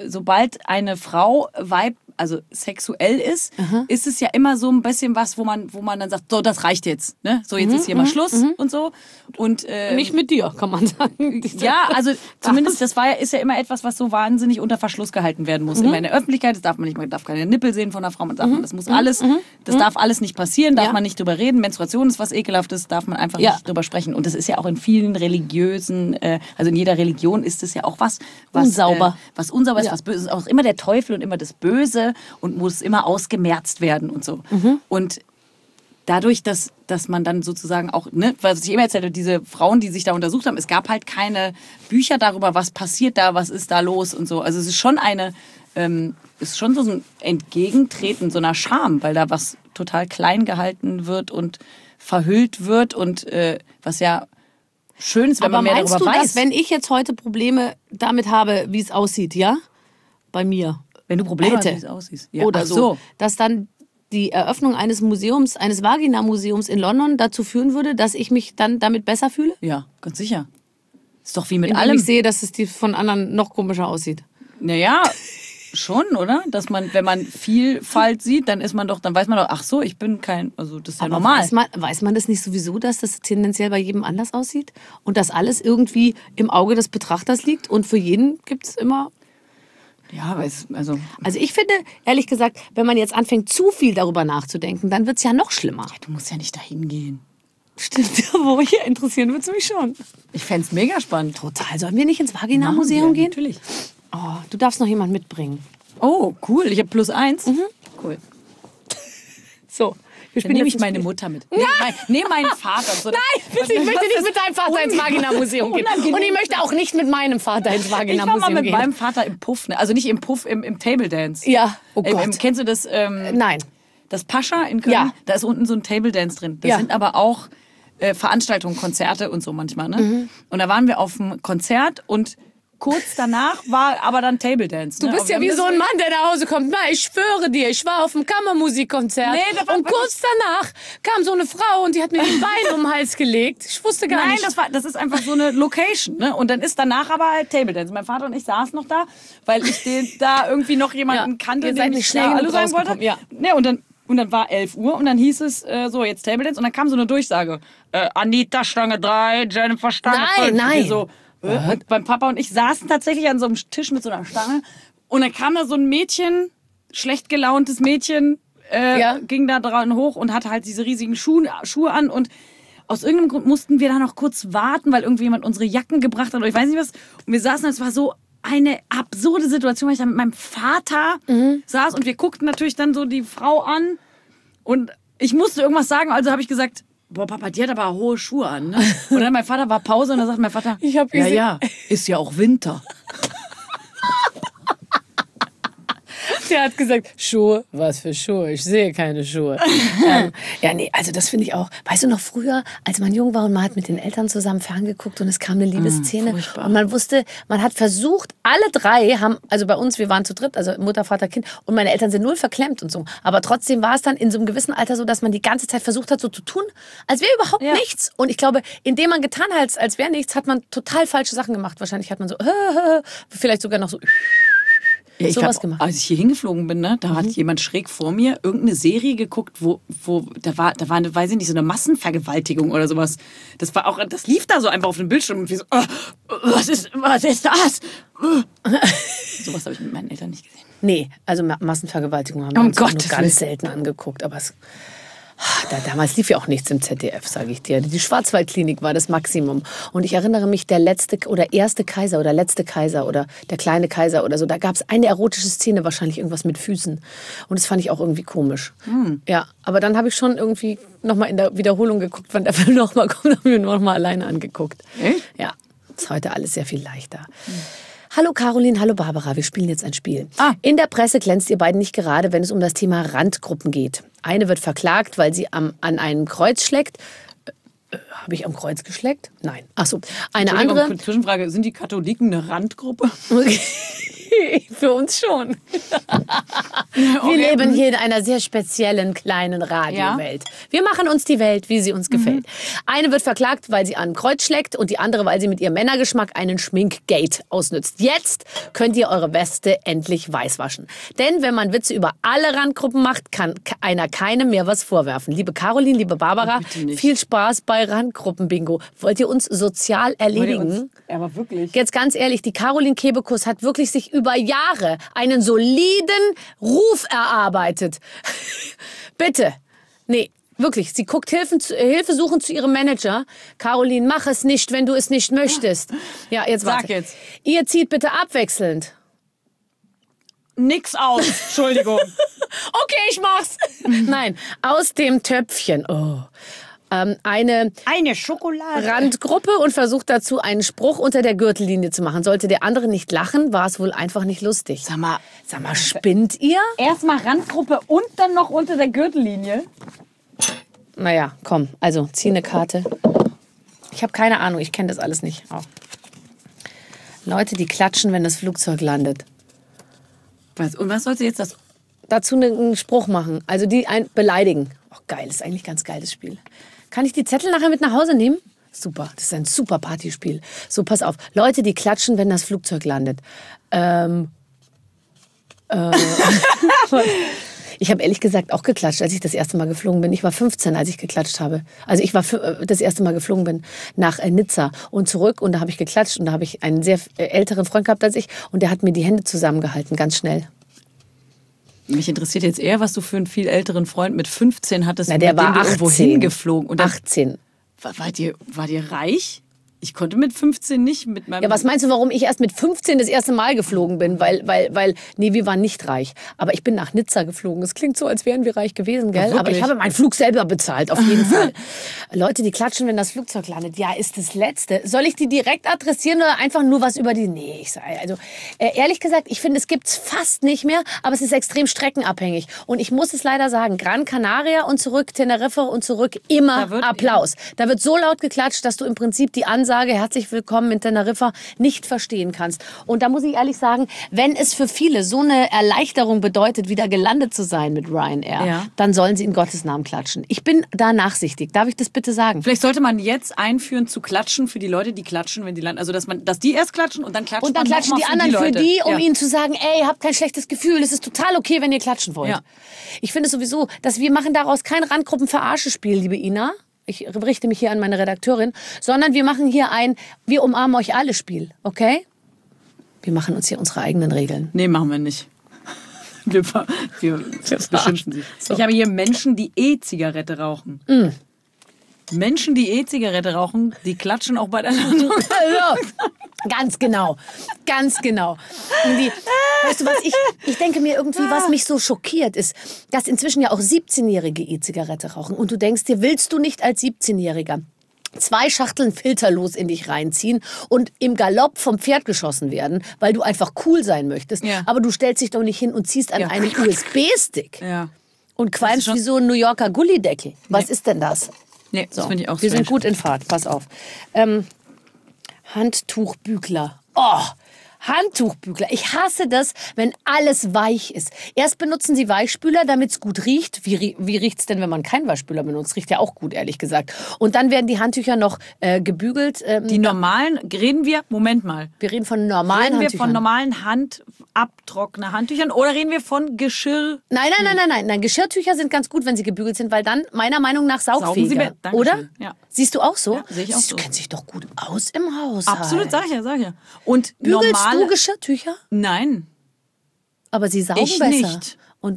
sobald eine Frau Weib, also sexuell ist, mhm. ist es ja immer so ein bisschen was, wo man, wo man dann sagt, so, das reicht jetzt. Ne? So, jetzt mhm, ist hier mal Schluss mhm. und so. Und, äh, nicht mit dir, kann man sagen. Ja, also zumindest, das war ja, ist ja immer etwas, was so wahnsinnig unter Verschluss gehalten werden muss. Mhm. Immer in der Öffentlichkeit, das darf man nicht, man darf keine Nippel sehen von einer Frau, man darf, mhm. das muss alles, mhm. das darf alles nicht passieren, darf ja. man nicht drüber reden. Menstruation ist was Ekelhaftes, darf man einfach ja. nicht drüber sprechen. Und das ist ja auch in vielen religiösen, äh, also in jeder Religion ist es ja auch was, was unsauber, äh, was unsauber ist, ja. was böse ist. Auch immer der Teufel und immer das Böse und muss immer ausgemerzt werden und so. Mhm. Und dadurch, dass, dass man dann sozusagen auch, ne, was ich immer erzählt habe, diese Frauen, die sich da untersucht haben, es gab halt keine Bücher darüber, was passiert da, was ist da los und so. Also es ist schon eine, ähm, ist schon so ein Entgegentreten so einer Scham, weil da was total klein gehalten wird und verhüllt wird und äh, was ja schön ist, wenn Aber man mehr meinst darüber du, weiß. Dass, wenn ich jetzt heute Probleme damit habe, wie es aussieht, ja? Bei mir. Wenn du Probleme hätte. hast, wie es aussieht. Ja. Oder Ach so. so. Dass dann die Eröffnung eines Museums, eines Vagina-Museums in London dazu führen würde, dass ich mich dann damit besser fühle? Ja, ganz sicher. Ist doch wie mit Indem allem. ich sehe, dass es die von anderen noch komischer aussieht. Naja, schon, oder? Dass man, wenn man Vielfalt sieht, dann ist man doch, dann weiß man doch, ach so, ich bin kein, also das ist ja Aber normal. Weiß man, weiß man das nicht sowieso, dass das tendenziell bei jedem anders aussieht? Und dass alles irgendwie im Auge des Betrachters liegt und für jeden gibt es immer... Ja, weiß, also... Also ich finde, ehrlich gesagt, wenn man jetzt anfängt, zu viel darüber nachzudenken, dann wird es ja noch schlimmer. Ja, du musst ja nicht dahin gehen. Stimmt, wo hier interessieren würde es mich schon. Ich fände es mega spannend. Total. Sollen wir nicht ins Vagina-Museum gehen? Natürlich. Oh, du darfst noch jemanden mitbringen. Oh, cool. Ich habe plus eins. Mhm. Cool. So. Dann nehme ich meine Mutter mit. Nee, mein, nee meinen Vater. So, Nein, bitte, ich möchte nicht mit deinem Vater ins Vagina-Museum gehen. Und ich möchte auch nicht mit meinem Vater ins Vagina-Museum gehen. Ich war mal mit meinem Vater im Puff. Ne? Also nicht im Puff, im, im Table Dance. Ja, oh Gott. Im, im, kennst du das? Ähm, Nein. Das Pascha in Köln? Ja. Da ist unten so ein Table Dance drin. Da Ja. sind aber auch äh, Veranstaltungen, Konzerte und so manchmal. Ne? Mhm. Und da waren wir auf einem Konzert und kurz danach war aber dann Table Dance. Du ne? bist Aber ja wir wie haben so das- ein Mann, der nach Hause kommt. Na, ich schwöre dir, ich war auf dem Kammermusikkonzert. Nee, da war- und kurz danach kam so eine Frau und die hat mir den Bein um den Hals gelegt. Ich wusste gar Nein, nicht. das, war, das ist einfach so eine Location. Ne? Und dann ist danach aber halt Table Dance. Mein Vater und ich saßen noch da, weil ich den, da irgendwie noch jemanden Ja, kannte, ihr den seid ich nicht schnell schnell genug Hallo sagen wollte. rausgekommen, ja. Ne, und dann Und dann war elf Uhr und dann hieß es, äh, so, jetzt Table Dance. Und dann kam so eine Durchsage. Äh, Anita Stange drei, Jennifer Stange Nein, fünf. nein. Und so, äh, und beim Papa und ich saßen tatsächlich an so einem Tisch mit so einer Stange. Und dann kam da so ein Mädchen, schlecht gelauntes Mädchen, äh, Ja. ging da dran hoch und hatte halt diese riesigen Schuhe, Schuhe an. Und aus irgendeinem Grund mussten wir da noch kurz warten, weil irgendwie jemand unsere Jacken gebracht hat oder ich weiß nicht was. Und wir saßen, es war so eine absurde Situation, weil ich da mit meinem Vater Mhm. saß und wir guckten natürlich dann so die Frau an und ich musste irgendwas sagen, also habe ich gesagt, boah Papa, die hat aber hohe Schuhe an. Ne? Und dann mein Vater war Pause und dann sagt mein Vater, Ich hab ja, gesehen- ja, ist ja auch Winter. Der hat gesagt, Schuhe, was für Schuhe? Ich sehe keine Schuhe. ähm, ja, nee, also das finde ich auch. Weißt du noch früher, als man jung war und man hat mit den Eltern zusammen ferngeguckt und es kam eine Liebesszene furchtbar. und man wusste, man hat versucht, alle drei haben, also bei uns, wir waren zu dritt, also Mutter, Vater, Kind und meine Eltern sind null verklemmt und so. Aber trotzdem war es dann in so einem gewissen Alter so, dass man die ganze Zeit versucht hat, so zu tun, als wäre überhaupt Ja. nichts. Und ich glaube, indem man getan hat, als, als wäre nichts, hat man total falsche Sachen gemacht. Wahrscheinlich hat man so, vielleicht sogar noch so Ja, ich sowas hab, gemacht. als ich hier hingeflogen bin, ne, da hat jemand schräg vor mir irgendeine Serie geguckt, wo, wo da war, da war eine, weiß ich nicht, so eine Massenvergewaltigung oder sowas. Das war auch, das lief da so einfach auf dem Bildschirm und wir so, oh, was ist, was ist das? Sowas habe ich mit meinen Eltern nicht gesehen. Nee, also Ma- Massenvergewaltigung haben wir Um uns nur Gottes ganz Willen. selten angeguckt. Aber es, da, damals lief ja auch nichts im Z D F, sage ich dir. Die Schwarzwaldklinik war das Maximum. Und ich erinnere mich, der letzte oder erste Kaiser oder letzte Kaiser oder der kleine Kaiser oder so, da gab es eine erotische Szene, wahrscheinlich irgendwas mit Füßen. Und das fand ich auch irgendwie komisch. Ja, aber dann habe ich schon irgendwie nochmal in der Wiederholung geguckt, wann der Film nochmal kommt, habe ich mir nochmal alleine angeguckt. Echt? Ja, ist heute alles sehr viel leichter. Hallo Caroline, hallo Barbara, wir spielen jetzt ein Spiel. Ah. In der Presse glänzt ihr beiden nicht gerade, wenn es um das Thema Randgruppen geht. Eine wird verklagt, weil sie am, an einem Kreuz schlägt. Äh, Habe ich am Kreuz geschleckt? Nein. Ach so. Eine Entschuldigung, andere. Zwischenfrage, sind die Katholiken eine Randgruppe? Für uns schon. Wir Okay. leben hier in einer sehr speziellen kleinen Radiowelt. Wir machen uns die Welt, wie sie uns gefällt. Eine wird verklagt, weil sie an ein Kreuz schlägt und die andere, weil sie mit ihrem Männergeschmack einen Schminkgate ausnützt. Jetzt könnt ihr eure Weste endlich weiß waschen. Denn wenn man Witze über alle Randgruppen macht, kann einer keinem mehr was vorwerfen. Liebe Caroline, liebe Barbara, bitte nicht. viel Spaß bei Randgruppen-Bingo. Wollt ihr uns sozial erledigen? Aber wirklich. Jetzt ganz ehrlich, die Caroline Kebekus hat wirklich sich über Jahre einen soliden Ruf erarbeitet. Bitte. Nee, wirklich. Sie guckt Hilfen zu, Hilfe suchen zu ihrem Manager. Caroline, mach es nicht, wenn du es nicht möchtest. Ja, jetzt Sag warte. jetzt. Ihr zieht bitte abwechselnd. Nix aus. Entschuldigung. Okay, ich mach's. Nein, aus dem Töpfchen. Oh. Ähm, eine Eine Schokolade. Randgruppe und versucht dazu einen Spruch unter der Gürtellinie zu machen. Sollte der andere nicht lachen, war es wohl einfach nicht lustig. Sag mal, Sag mal, spinnt ihr? erstmal Randgruppe und dann noch unter der Gürtellinie. Naja, komm, also zieh eine Karte. Ich habe keine Ahnung, ich kenne das alles nicht. Auch. Leute, die klatschen, wenn das Flugzeug landet. Was, und was sollte jetzt das? Dazu einen Spruch machen, also die ein beleidigen. Oh, geil, das ist eigentlich ganz geil, das Spiel. Kann ich die Zettel nachher mit nach Hause nehmen? Super, das ist ein super Partyspiel. So, pass auf. Leute, die klatschen, wenn das Flugzeug landet. Ähm, äh, ich habe ehrlich gesagt auch geklatscht, als ich das erste Mal geflogen bin. Ich war fünfzehn, als ich geklatscht habe. Also ich war fü- das erste Mal geflogen bin nach äh, Nizza und zurück. Und da habe ich geklatscht. Und da habe ich einen sehr äh, älteren Freund gehabt als ich. Und der hat mir die Hände zusammengehalten, ganz schnell. Mich interessiert jetzt eher, was du für einen viel älteren Freund mit fünfzehn hattest, Na, der mit dem war du irgendwo achtzehn. hingeflogen. Und dann, achtzehn. war, war, dir, war dir reich? Ich konnte mit fünfzehn nicht mit meinem... Ja, was meinst du, warum ich erst mit fünfzehn das erste Mal geflogen bin? Weil, weil, weil, nee, wir waren nicht reich. Aber ich bin nach Nizza geflogen. Es klingt so, als wären wir reich gewesen, gell? Ja, Aber ich wirklich? habe meinen Flug selber bezahlt, auf jeden Fall. Leute, die klatschen, wenn das Flugzeug landet. Ja, ist das Letzte. Soll ich die direkt adressieren oder einfach nur was über die... Nee, ich sage, also, äh, ehrlich gesagt, ich finde, es gibt's fast nicht mehr, aber es ist extrem streckenabhängig. Und ich muss es leider sagen, Gran Canaria und zurück, Teneriffa und zurück, immer Da wird- Applaus. Da wird so laut geklatscht, dass du im Prinzip die Ansage, herzlich willkommen in Teneriffa, nicht verstehen kannst. Und da muss ich ehrlich sagen, wenn es für viele so eine Erleichterung bedeutet, wieder gelandet zu sein mit Ryanair, Ja. dann sollen sie in Gottes Namen klatschen. Ich bin da nachsichtig. Darf ich das bitte sagen? Vielleicht sollte man jetzt einführen zu klatschen für die Leute, die klatschen, wenn die landen. Also dass man, dass die erst klatschen und dann klatscht Und dann man klatschen noch die mal für anderen für Leute. die, um Ja. ihnen zu sagen, ey, habt kein schlechtes Gefühl, es ist total okay, wenn ihr klatschen wollt. Ja. Ich finde sowieso, dass wir machen daraus kein Randgruppen-Verarsche-Spiel, liebe Ina. Ich richte mich hier an meine Redakteurin, sondern wir machen hier ein Wir umarmen euch alle Spiel, okay? Wir machen uns hier unsere eigenen Regeln. Nee, machen wir nicht. Wir, ver- wir beschimpfen sie. Ich habe hier Menschen, die E-Zigarette rauchen. Menschen, die E-Zigarette rauchen, die klatschen auch bei der Landung. Also, ganz genau, ganz genau. Und die, weißt du was, ich, ich denke mir irgendwie, was mich so schockiert ist, dass inzwischen ja auch siebzehnjährige E-Zigarette rauchen. Und du denkst dir, willst du nicht als siebzehnjähriger zwei Schachteln filterlos in dich reinziehen und im Galopp vom Pferd geschossen werden, weil du einfach cool sein möchtest. Ja. Aber du stellst dich doch nicht hin und ziehst an Ja. einem U S B-Stick Ja. und qualmst schon- wie so ein New Yorker Gullideckel. Was ist denn das? Nee, das So, finde ich auch wir sind strange. gut in Fahrt, pass auf. Ähm, Handtuchbügler. Oh, Handtuchbügler. Ich hasse das, wenn alles weich ist. Erst benutzen sie Weichspüler, damit es gut riecht. Wie, rie- wie riecht es denn, wenn man keinen Weichspüler benutzt? Riecht ja auch gut, ehrlich gesagt. Und dann werden die Handtücher noch äh, gebügelt. Ähm, Die normalen, reden wir, Moment mal, wir reden von normalen reden wir Handtüchern. von normalen Handabtrockner Handtüchern oder reden wir von Geschirr? Nein, nein, nein, nein, nein, nein. Geschirrtücher sind ganz gut, wenn sie gebügelt sind, weil dann meiner Meinung nach Saugen sie saugfähiger. be- Dankeschön. Oder? Ja. Siehst du auch so? Ja, sehe ich auch Siehst, so. Du kennst dich doch gut aus im Haus. Absolut, sag ich ja, sag ich ja. Und Bügelst normale, du Geschirrtücher? Nein, Aber sie saugen Ich besser. nicht. Und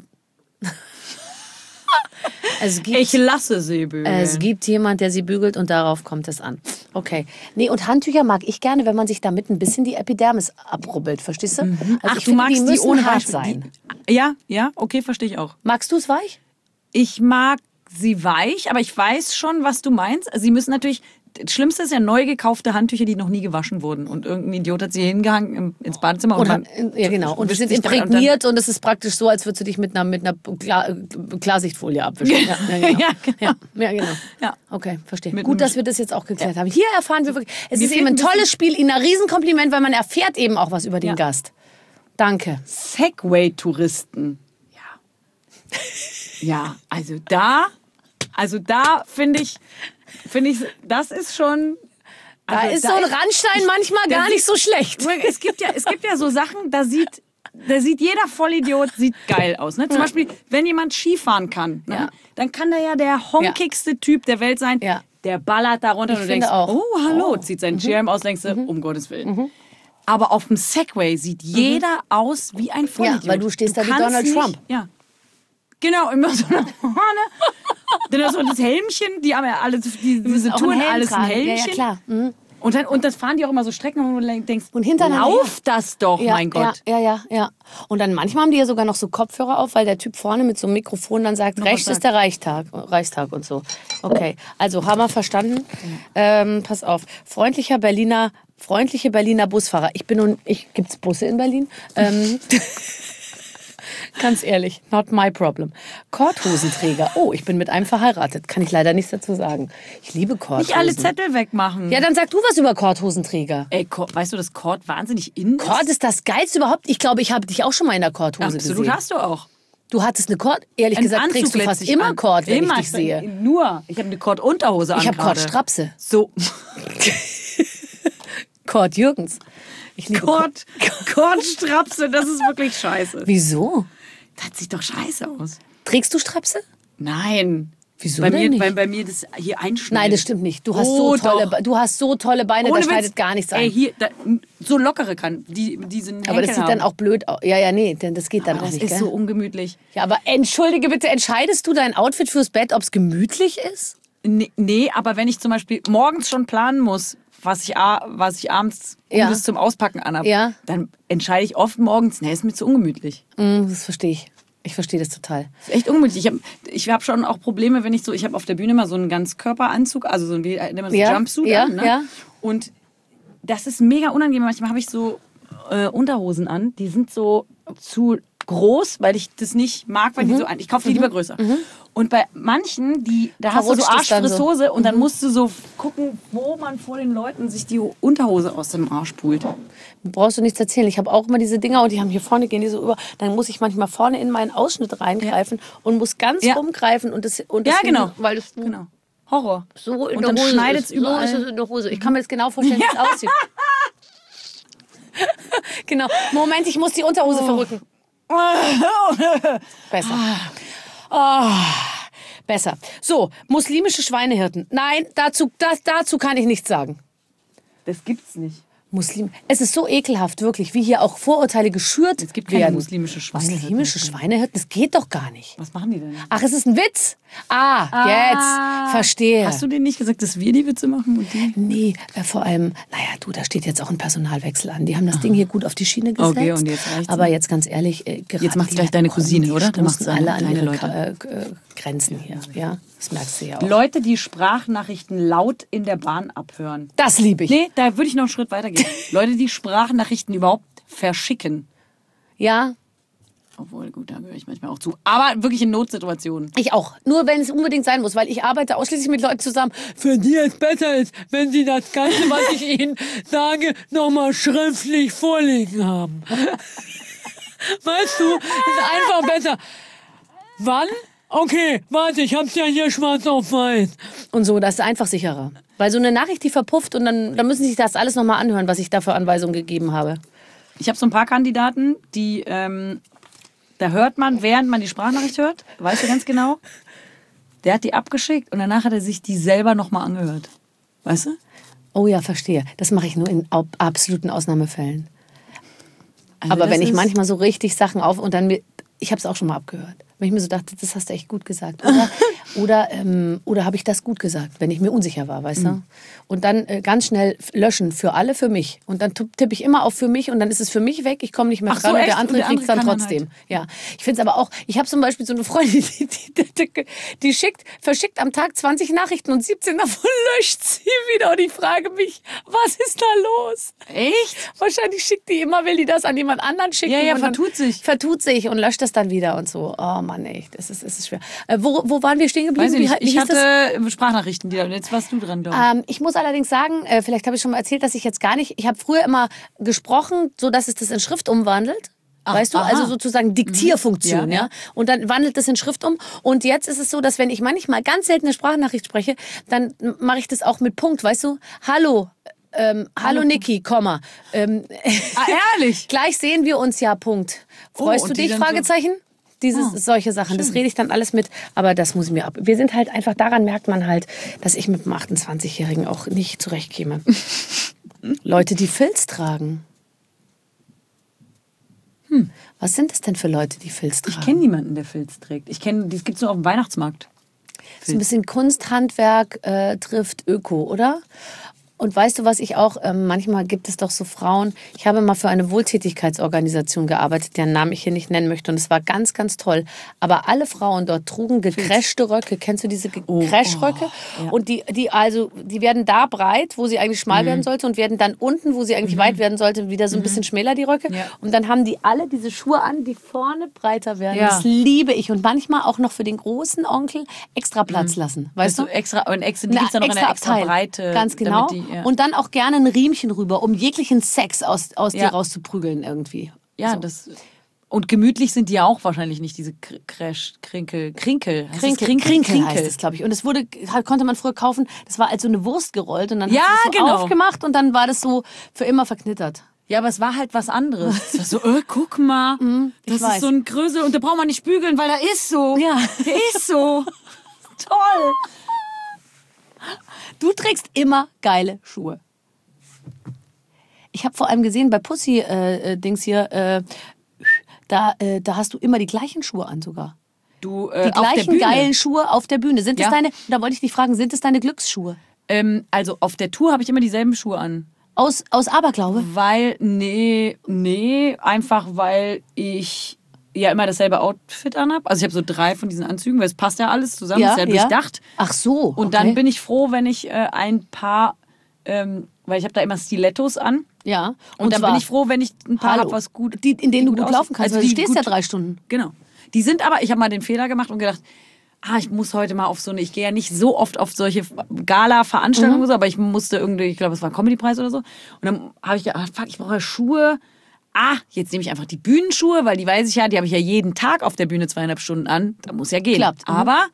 es gibt, ich lasse sie bügeln. es gibt jemand, der sie bügelt und darauf kommt es an. Okay. Nee, und Handtücher mag ich gerne, wenn man sich damit ein bisschen die Epidermis abrubbelt. Verstehst du? Also Ach, ich du finde, magst die, müssen ohne hart Weichspül- sein. Die, ja, ja, okay, verstehe ich auch. Magst du es weich? Ich mag sie weich, aber ich weiß schon, was du meinst. Also sie müssen natürlich, das Schlimmste ist ja neu gekaufte Handtücher, die noch nie gewaschen wurden. Und irgendein Idiot hat sie hingehangen im, ins Badezimmer. Und, Und, hat- ja, genau. Und wir wischt sind sich damit und imprägniert und es ist praktisch so, als würdest du dich mit einer, mit einer Klar, Klarsichtfolie abwischen. Ja, ja, genau. Ja, genau. Ja, ja, genau. Ja. Okay, verstehe. Mit Gut, einem- dass wir das jetzt auch geklärt haben. Hier erfahren wir wirklich, es Mir ist fehlt eben ein ein bisschen- tolles Spiel, Ihnen ein Riesenkompliment, weil man erfährt eben auch was über den Ja. Gast. Danke. Segway-Touristen. Ja. Ja, also da, also da finde ich, finde ich, das ist schon... Da Also, ist da so ein ist- Randstein ich- manchmal der gar sieht- nicht so schlecht. Es gibt ja, es gibt ja so Sachen, da sieht, da sieht jeder Vollidiot sieht geil aus. Ne? Zum Beispiel, wenn jemand Skifahren kann, ne? Ja. dann kann der ja der honkigste Typ der Welt sein. Ja. Der ballert da runter Ich und du finde denkst, auch. oh, hallo, Oh. zieht seinen Schirm aus, denkst du, um Gottes Willen. Aber auf dem Segway sieht jeder aus wie ein Vollidiot. weil du stehst da wie kannst Donald nicht, Trump. Ja. Genau, immer so eine Fahne. Dann hast du das Helmchen, die haben ja alle, die, diese Auch Touren einen Helm alles ein tragen. Helmchen. Ja, ja, klar. Mhm. Und, dann, und das fahren die auch immer so Strecken, wo du denkst, Und hintereinander lauf das doch, Ja, mein Gott. Ja, ja, ja, ja. Und dann manchmal haben die ja sogar noch so Kopfhörer auf, weil der Typ vorne mit so einem Mikrofon dann sagt, Noch rechts was ist der Reichstag, Reichstag und so. Okay, also haben wir verstanden. Ähm, pass auf, freundlicher Berliner, freundliche Berliner Busfahrer. Ich bin nun, ich gibt's Busse in Berlin? Ähm, ganz ehrlich, not my problem. Korthosenträger. Oh, ich bin mit einem verheiratet. Kann ich leider nichts dazu sagen. Ich liebe Korthosen. Nicht alle Zettel wegmachen. Ja, dann sag du was über Korthosenträger. Ey, Kord, weißt du, dass Kord wahnsinnig in ist? Kord ist das Geilste überhaupt. Ich glaube, ich habe dich auch schon mal in der Korthose Absolut, gesehen. hast du auch. Du hattest eine Kord. Ehrlich Ein gesagt, Anzug trägst du lässt fast sich immer an. Kord, wenn Immer. ich dich sehe. Nur. Ich habe eine Kord-Unterhose an. Ich habe gerade. Kordstrapse. So. Kord Jürgens. Ich liebe Kord, Kordstrapse, das ist wirklich scheiße. Wieso? Das sieht doch scheiße aus. Trägst du Strapse? Nein. Wieso bei denn mir, nicht? Weil bei mir das hier einschneidet. Nein, das stimmt nicht. Du hast, Oh, so, tolle, doch. Be- du hast so tolle Beine, Ohne da Witz. schneidet gar nichts Ey, ein. hier, da, so lockere kann. Die, diesen Aber das Henkel sieht dann haben. auch blöd aus. Ja, ja, nee, denn das geht dann Aber auch das nicht, ist gell? so ungemütlich. Ja, aber entschuldige bitte, entscheidest du dein Outfit fürs Bett, ob es gemütlich ist? Nee, nee, aber wenn ich zum Beispiel morgens schon planen muss, was ich, a- was ich abends Ja. um bis zum Auspacken anhab, Ja. dann entscheide ich oft morgens, nee, ist mir zu ungemütlich. Mm, das verstehe ich. Ich verstehe das total. Ist echt ungemütlich. Ich habe ich hab schon auch Probleme, wenn ich so, ich habe auf der Bühne mal so einen Ganzkörperanzug, also so ein wie, nennt man das, Ja, Jumpsuit ja, an, ne? ja. Und das ist mega unangenehm. Manchmal habe ich so äh, Unterhosen an, die sind so zu groß, weil ich das nicht mag, weil Mhm. die so ein. Ich kaufe die lieber größer. Und bei manchen, die da hast du so Verrutscht es dann so. Mhm. Arschfrisshose und dann musst du so gucken, wo man vor den Leuten sich die Unterhose aus dem Arsch pult. Brauchst du nichts erzählen. Ich habe auch immer diese Dinger und die haben hier vorne, gehen die so über. Dann muss ich manchmal vorne in meinen Ausschnitt reingreifen und muss ganz Ja. rumgreifen. Und das, und das Ja, genau. Weil das Genau. Horror. so in Und der dann Hose schneidet's ist. überall. So ist es in der Hose. Ich kann mir das genau vorstellen, wie es aussieht. Genau. Moment, ich muss die Unterhose Oh. verrücken. Besser. Oh, besser. So, muslimische Schweinehirten. Nein, dazu, das, dazu kann ich nichts sagen. Das gibt's nicht. Muslim. Es ist so ekelhaft, wirklich, wie hier auch Vorurteile geschürt Es gibt keine werden. muslimische Schweinehirten. Muslimische Schweinehirten, das geht doch gar nicht. Was machen die denn? Ach, es ist ein Witz? Ah, jetzt, verstehe. Hast du denen nicht gesagt, dass wir die Witze machen und die? Nee, äh, vor allem, naja, du, da steht jetzt auch ein Personalwechsel an. Die haben das Ding hier gut auf die Schiene gesetzt. Okay, und jetzt reicht's. Aber jetzt ganz ehrlich, äh, gerade Jetzt macht's die gleich deine Frauen, Cousine, die oder? Dann macht's stoßen deine alle an kleine ihre Leute. Ka- äh, Grenzen hier. Ja, das merkst du ja auch. Leute, die Sprachnachrichten laut in der Bahn abhören. Das liebe ich. Nee, da würde ich noch einen Schritt weitergehen. Leute, die Sprachnachrichten überhaupt verschicken. Ja, Obwohl, gut, da gehöre ich manchmal auch zu. Aber wirklich in Notsituationen. ich auch. Nur wenn es unbedingt sein muss, weil ich arbeite ausschließlich mit Leuten zusammen, für die es besser ist, wenn sie das Ganze, was ich ihnen sage, nochmal schriftlich vorliegen haben. Weißt du, ist einfach besser. Wann? Okay, warte, ich hab's ja hier schwarz auf weiß. Und so, das ist einfach sicherer. Weil so eine Nachricht, die verpufft und dann, dann müssen sie sich das alles nochmal anhören, was ich da für Anweisungen gegeben habe. Ich habe so ein paar Kandidaten, die, ähm, da hört man, während man die Sprachnachricht hört, weißt du ganz genau, der hat die abgeschickt und danach hat er sich die selber nochmal angehört. Weißt du? Oh ja, verstehe. Das mache ich nur in ab- absoluten Ausnahmefällen. Also Aber das wenn ich ist- manchmal so richtig Sachen auf und dann mir, ich habe es auch schon mal abgehört. Wenn ich mir so dachte, das hast du echt gut gesagt. Oder, oder, ähm, oder habe ich das gut gesagt, wenn ich mir unsicher war, weißt du? Und dann äh, ganz schnell f- löschen für alle, für mich. Und dann tipp- tippe ich immer auf für mich und dann ist es für mich weg. Ich komme nicht mehr Ach so, dran und echt? der andere Und der kriegt es dann andere kann trotzdem. dann Ja, ich finde es aber auch, ich habe zum Beispiel so eine Freundin, die, die, die, die schickt, verschickt am Tag zwanzig Nachrichten und siebzehn davon löscht sie wieder. Und ich frage mich, was ist da los? Echt? Wahrscheinlich schickt die immer, will die das an jemand anderen schicken. Ja, ja, und dann vertut sich. Vertut sich und löscht das dann wieder und so. Oh Mann, echt, das ist, das ist schwer. Äh, wo, wo waren wir stehen geblieben? Weiß ich nicht. Wie, wie Ich hieß das? hatte Sprachnachrichten, die da, und jetzt warst du dran, glaube ich. Ähm, ich muss allerdings sagen, äh, vielleicht habe ich schon mal erzählt, dass ich jetzt gar nicht, ich habe früher immer gesprochen, so dass es das in Schrift umwandelt. Ach, weißt du, aha. also sozusagen Diktierfunktion, Mhm. ja, Ja, ja. Und dann wandelt das in Schrift um. Und jetzt ist es so, dass wenn ich manchmal ganz selten eine Sprachnachricht spreche, dann mache ich das auch mit Punkt, weißt du? Hallo, ähm, hallo, hallo Niki, Komma. Ähm, Ah, ehrlich? Gleich sehen wir uns ja, Punkt. Freust Oh, du und die dich, dann so- Fragezeichen? Dieses, Oh, solche Sachen, schön. das rede ich dann alles mit, aber das muss ich mir ab. Wir sind halt einfach, daran merkt man halt, dass ich mit dem achtundzwanzigjährigen auch nicht zurechtkäme. Leute, die Filz tragen. Hm. Was sind das denn für Leute, die Filz tragen? Ich kenne niemanden, der Filz trägt. Ich kenne, das gibt's nur auf dem Weihnachtsmarkt. So ein bisschen Kunst, Handwerk äh, trifft Öko, oder? Und weißt du, was ich auch, ähm, manchmal gibt es doch so Frauen, ich habe mal für eine Wohltätigkeitsorganisation gearbeitet, deren Namen ich hier nicht nennen möchte, und es war ganz, ganz toll. Aber alle Frauen dort trugen gecrashte Röcke. Kennst du diese Crash-Röcke? Oh, ja. Und die, die, also, die werden da breit, wo sie eigentlich schmal Mhm. werden sollte, und werden dann unten, wo sie eigentlich Mhm. weit werden sollte, wieder so ein bisschen schmäler, die Röcke. Ja. Und dann haben die alle diese Schuhe an, die vorne breiter werden. Ja. Das liebe ich. Und manchmal auch noch für den großen Onkel extra Platz lassen. Weißt Weißt du, du? extra, und extra, die Na, gibt's dann noch in einer extra Abteil. Breite. Ganz genau. damit Die, ja. Und dann auch gerne ein Riemchen rüber, um jeglichen Sex aus, aus Ja. dir rauszuprügeln irgendwie. ja, so. das. Und gemütlich sind die ja auch wahrscheinlich nicht, diese Kr- Crash, Krinkel, Krinkel. Heißt Krinkel, das Krinkel, Krinkel heißt es, glaube ich. Und es wurde, konnte man früher kaufen, das war als so eine Wurst gerollt und dann Ja, hast du das so genau. aufgemacht und dann war das so für immer verknittert. Ja, aber es war halt was anderes. Es war so, äh, guck mal, das ich weiß. ist so ein Grösel und da braucht man nicht bügeln, weil er ist so. Ja. Der ist so. Toll. Du trägst immer geile Schuhe. Ich habe vor allem gesehen bei Pussy-Dings hier, äh, da, äh, da hast du immer die gleichen Schuhe an sogar. Du, äh, Die auf der gleichen Bühne. geilen Schuhe auf der Bühne. Sind es Ja. deine, da wollte ich dich fragen, sind es deine Glücksschuhe? Ähm, also auf der Tour habe ich immer dieselben Schuhe an. Aus, aus Aberglaube? Weil, nee, nee, einfach weil ich ja immer dasselbe Outfit anhab. Also ich habe so drei von diesen Anzügen, weil es passt ja alles zusammen, ist ja durchdacht. Ach so. Und okay. dann bin ich froh, wenn ich äh, ein paar, ähm, weil ich habe da immer Stilettos an. Ja. Und, dann zwar- bin ich froh, wenn ich ein paar Hallo. habe, was gut, Die, in denen du die gut aussehen. laufen kannst, Also weil du die stehst gut- ja drei Stunden. Genau. Die sind aber, ich habe mal den Fehler gemacht und gedacht, ah, ich muss heute mal auf so eine, ich gehe ja nicht so oft auf solche Gala-Veranstaltungen, Mhm. oder so, aber ich musste irgendwie, ich glaube, es war ein Comedy-Preis oder so. Und dann habe ich gedacht, ah, fuck, ich brauche Schuhe. Ah, jetzt nehme ich einfach die Bühnenschuhe, weil die weiß ich ja, die habe ich ja jeden Tag auf der Bühne zweieinhalb Stunden an. Da muss ja gehen. Klappt, mhm. Aber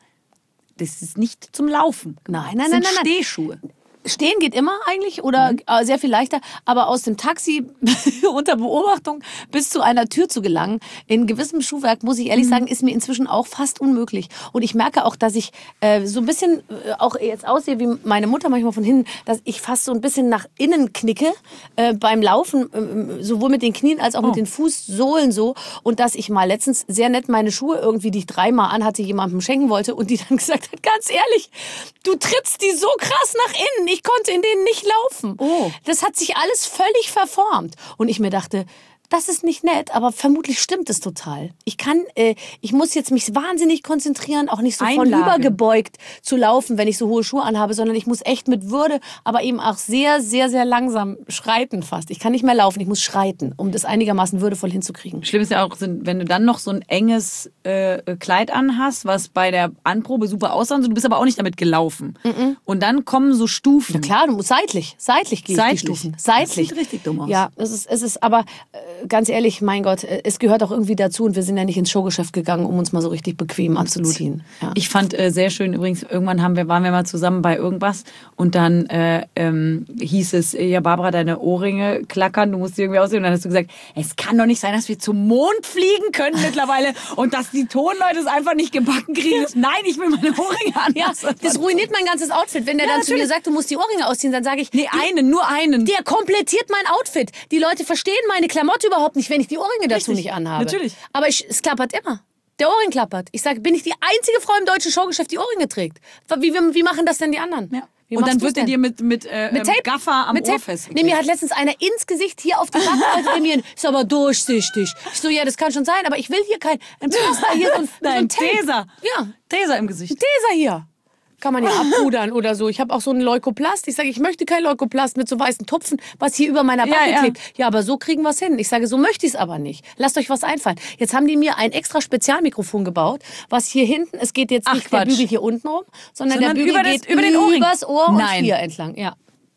das ist nicht zum Laufen. Nein, nein, das nein, sind nein, nein. Stehschuhe. Stehen geht immer eigentlich oder äh, sehr viel leichter, aber aus dem Taxi unter Beobachtung bis zu einer Tür zu gelangen, in gewissem Schuhwerk, muss ich ehrlich sagen, ist mir inzwischen auch fast unmöglich. Und ich merke auch, dass ich äh, so ein bisschen äh, auch jetzt aussehe wie meine Mutter manchmal von hinten, dass ich fast so ein bisschen nach innen knicke äh, beim Laufen, äh, sowohl mit den Knien als auch Oh. mit den Fußsohlen so. Und dass ich mal letztens sehr nett meine Schuhe irgendwie, die ich dreimal anhatte, jemandem schenken wollte und die dann gesagt hat, ganz ehrlich, du trittst die so krass nach innen. Ich konnte in denen nicht laufen. Oh. Das hat sich alles völlig verformt. Und ich mir dachte, das ist nicht nett, aber vermutlich stimmt es total. Ich kann, äh, ich muss jetzt mich wahnsinnig konzentrieren, auch nicht so Einlagen. vornübergebeugt zu laufen, wenn ich so hohe Schuhe anhabe, sondern ich muss echt mit Würde, aber eben auch sehr, sehr, sehr langsam schreiten fast. Ich kann nicht mehr laufen, ich muss schreiten, um das einigermaßen würdevoll hinzukriegen. Schlimm ist ja auch, wenn du dann noch so ein enges äh, Kleid anhast, was bei der Anprobe super aussah, du bist aber auch nicht damit gelaufen. Und dann kommen so Stufen. Klar, du musst seitlich, seitlich gehen Seitlich. die Stufen. Das Seitlich. sieht richtig dumm aus. Ja, es ist, es ist aber äh, ganz ehrlich, mein Gott, äh, es gehört auch irgendwie dazu und wir sind ja nicht ins Showgeschäft gegangen, um uns mal so richtig bequem anzuziehen. Ja. Ich fand äh, sehr schön, übrigens, irgendwann haben wir, waren wir mal zusammen bei irgendwas und dann äh, ähm, hieß es, ja Barbara, deine Ohrringe klackern, du musst die irgendwie aussehen. Und dann hast du gesagt, es kann doch nicht sein, dass wir zum Mond fliegen können mittlerweile und dass die Tonleute es einfach nicht gebacken kriegen. Nein, ich will meine Ohrringe an. Ja, das ruiniert mein ganzes Outfit. Wenn der Ja, dann zu mir natürlich. sagt, du musst die Ohrringe ausziehen, dann sage ich, Nee, einen, nur einen. der komplettiert mein Outfit. Die Leute verstehen meine Klamotte überhaupt nicht, wenn ich die Ohrringe dazu Richtig, nicht anhabe. natürlich. Aber ich, es klappert immer. Der Ohrring klappert. Ich sage, bin ich die einzige Frau im deutschen Showgeschäft, die Ohrringe trägt? Wie, wie, wie machen das denn die anderen? Ja. Wie Und machst dann du's wird er denn? dir mit, mit, äh, Mit Tape? Gaffer am mit Ohr Tape? festgeklebt. Nee, mir hat letztens einer ins Gesicht hier auf die Backe mir, ist aber durchsichtig. Ich so, ja, das kann schon sein, aber ich will hier kein ein Pflaster hier, so ein, so Nein, ein Tape. Taser. Ja, Taser im Gesicht. Taser hier. Kann man ja abpudern oder so. Ich habe auch so einen Leukoplast. Ich sage, ich möchte kein Leukoplast mit so weißen Tupfen, was hier über meiner Backe Ja, ja. klebt. Ja, aber so kriegen wir es hin. Ich sage, so möchte ich es aber nicht. Lasst euch was einfallen. Jetzt haben die mir ein extra Spezialmikrofon gebaut, was hier hinten, es geht jetzt Ach, nicht der Quatsch. Bügel hier unten rum, sondern, Sondern der Bügel über das- geht über den Ohrring. übers Ohr und Nein. hier entlang. Ja.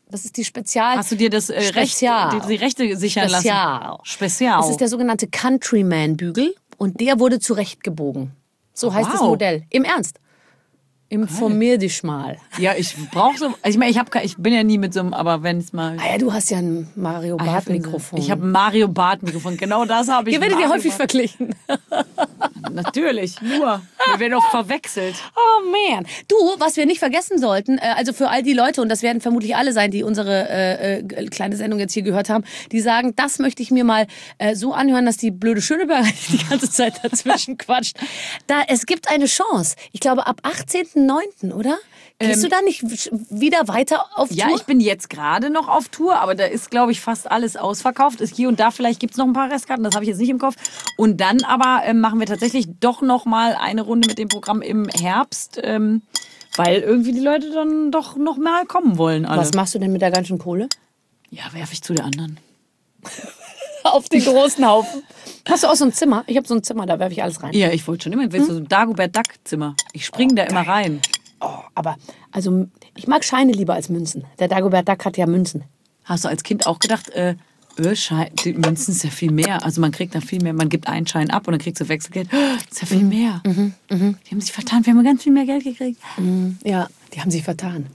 Das ist die Spezial... Hast du dir das äh, Recht, Spezial. die, die Rechte sichern Spezial. lassen? Spezial. Das ist der sogenannte Countryman-Bügel und der wurde zurechtgebogen. So heißt Wow. das Modell. Im Ernst. Informier dich mal. Ja, ich brauche so. Also ich meine, ich, hab, ich bin ja nie mit so einem, aber wenn es mal. Ah ja, du hast ja ein Mario Ah, Barth-Mikrofon. Ich habe ein Mario Barth-Mikrofon. Genau das habe ich. Ihr werdet ja Mario häufig Barth- verglichen. Natürlich, nur. Wir werden auch verwechselt. Oh man. Du, was wir nicht vergessen sollten, äh, also für all die Leute, und das werden vermutlich alle sein, die unsere äh, äh, kleine Sendung jetzt hier gehört haben, die sagen, das möchte ich mir mal äh, so anhören, dass die blöde Schöneberger die ganze Zeit dazwischen quatscht. Da, es gibt eine Chance. Ich glaube, ab achtzehnten neunten, oder? Gehst Ähm, du da nicht wieder weiter auf Ja, Tour? ich bin jetzt gerade noch auf Tour, aber da ist, glaube ich, fast alles ausverkauft. Ist hier und da, vielleicht gibt es noch ein paar Restkarten, das habe ich jetzt nicht im Kopf. Und dann aber ähm, machen wir tatsächlich doch noch mal eine Runde mit dem Programm im Herbst, ähm, weil irgendwie die Leute dann doch noch mal kommen wollen. Alle. Was machst du denn mit der ganzen Kohle? Ja, werfe ich zu der anderen. Auf den großen Haufen. Hast du auch so ein Zimmer? Ich habe so ein Zimmer, da werfe ich alles rein. Ja, ich wollte schon immer, willst du so ein Dagobert-Duck-Zimmer? Ich springe da immer rein. Oh, aber also ich mag Scheine lieber als Münzen. Der Dagobert Duck hat ja Münzen. Hast du als Kind auch gedacht, äh, Ölschein, die Münzen ist ja viel mehr. Also man kriegt da viel mehr. Man gibt einen Schein ab und dann kriegst du Wechselgeld. Oh, ist ja viel mehr. Mhm, mhm. Die haben sich vertan. Wir haben ganz viel mehr Geld gekriegt. Mhm. Ja, die haben sich vertan.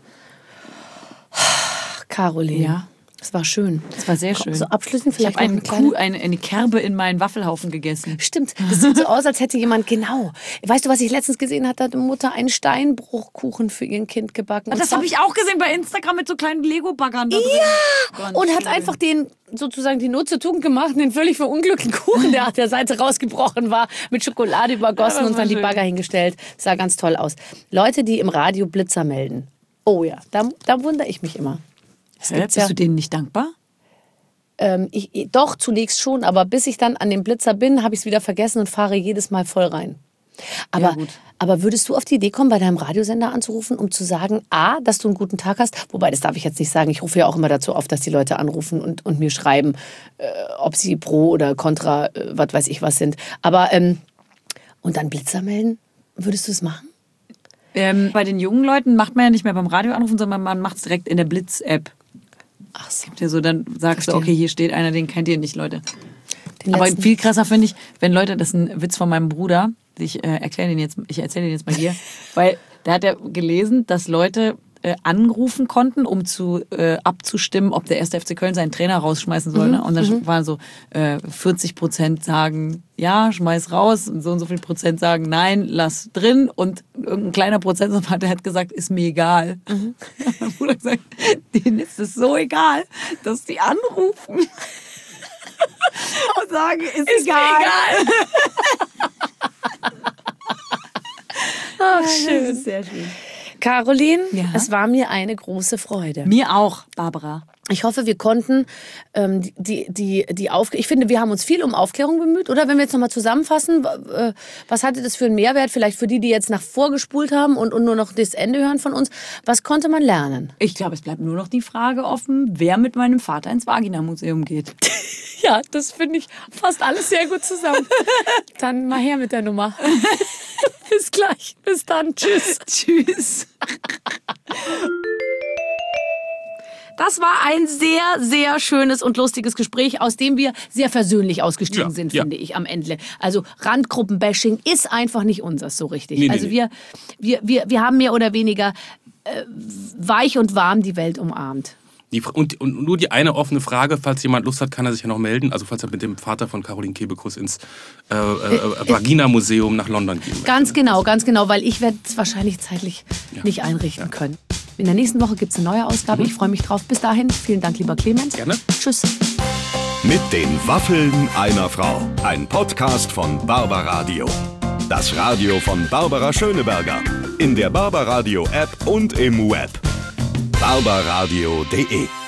Caroline. Ja. Es war schön. Das war sehr schön. So abschließend Ich vielleicht habe noch eine, eine kleine... Kuh, eine, eine Kerbe in meinen Waffelhaufen gegessen. Stimmt, das sieht so aus, als hätte jemand, genau. Weißt du, was ich letztens gesehen hatte? Hat eine Mutter einen Steinbruchkuchen für ihr Kind gebacken. Das habe ich auch gesehen bei Instagram mit so kleinen Lego-Baggern da drin. Ja! Ganz Und hat schön. einfach den, sozusagen die Not zur Tugend gemacht, den völlig verunglückten Kuchen, der auf der Seite rausgebrochen war, mit Schokolade übergossen Ja, das und dann war die schön. Bagger hingestellt. Sah ganz toll aus. Leute, die im Radio Blitzer melden. Oh ja, da, da wundere ich mich immer. Es Hä, gibt's bist ja- du denen nicht dankbar? Ähm, ich, doch, zunächst schon, aber bis ich dann an dem Blitzer bin, habe ich es wieder vergessen und fahre jedes Mal voll rein. Aber, Ja, gut. aber würdest du auf die Idee kommen, bei deinem Radiosender anzurufen, um zu sagen, A, dass du einen guten Tag hast? Wobei, das darf ich jetzt nicht sagen. Ich rufe ja auch immer dazu auf, dass die Leute anrufen und, und mir schreiben, äh, ob sie pro oder contra, äh, was weiß ich was sind. Aber, ähm, und dann Blitzer melden? Würdest du es machen? Ähm, bei den jungen Leuten macht man ja nicht mehr beim Radio anrufen, sondern man macht es direkt in der Blitz-App. Ach so. Ja, so, dann sagst du, Verstehe. okay, hier steht einer, den kennt ihr nicht, Leute. Den Aber letzten- viel krasser finde ich, wenn Leute, das ist ein Witz von meinem Bruder, ich äh, erkläre den jetzt, ich erzähle den jetzt mal hier, weil da hat er gelesen, dass Leute äh, anrufen konnten, um zu äh, abzustimmen, ob der erste F C Köln seinen Trainer rausschmeißen soll. Mhm, Ne? Und dann waren so äh, vierzig Prozent sagen, ja, schmeiß raus, und so und so viel Prozent sagen, nein, lass drin. Und irgendein kleiner Prozentsatz der hat gesagt, ist mir egal. Mhm. Mein Bruder hat gesagt, denen ist es so egal, dass die anrufen. Und sagen, ist, ist egal. Ach, Das schön. ist sehr schön. Caroline, Ja? es war mir eine große Freude. Mir auch, Barbara. Ich hoffe, wir konnten ähm, die, die, die Auf ich finde, wir haben uns viel um Aufklärung bemüht. Oder wenn wir jetzt nochmal zusammenfassen, w- äh, was hatte das für einen Mehrwert? Vielleicht für die, die jetzt nach vorgespult haben und, und nur noch das Ende hören von uns. Was konnte man lernen? Ich glaube, es bleibt nur noch die Frage offen, wer mit meinem Vater ins Vagina-Museum geht. Ja, das finde ich fast alles sehr gut zusammen. Dann mal her mit der Nummer. Bis gleich. Bis dann. Tschüss. Tschüss. Das war ein sehr, sehr schönes und lustiges Gespräch, aus dem wir sehr versöhnlich ausgestiegen Ja, sind, ja. finde ich, am Ende. Also Randgruppenbashing ist einfach nicht unseres so richtig. Nee, nee, also nee. wir, wir, wir, wir haben mehr oder weniger äh, weich und warm die Welt umarmt. Die, und, und nur die eine offene Frage, falls jemand Lust hat, kann er sich ja noch melden. Also falls er mit dem Vater von Caroline Kebekus ins äh, äh, Vagina-Museum nach London gehen möchte. Ganz genau, ganz genau, weil ich werde es wahrscheinlich zeitlich Ja. nicht einrichten können. In der nächsten Woche gibt es eine neue Ausgabe. Ich freue mich drauf. Bis dahin, vielen Dank, lieber Clemens. Gerne. Tschüss. Mit den Waffeln einer Frau. Ein Podcast von Barbaradio. Das Radio von Barbara Schöneberger. In der Barbaradio App und im Web. barbaradio punkt de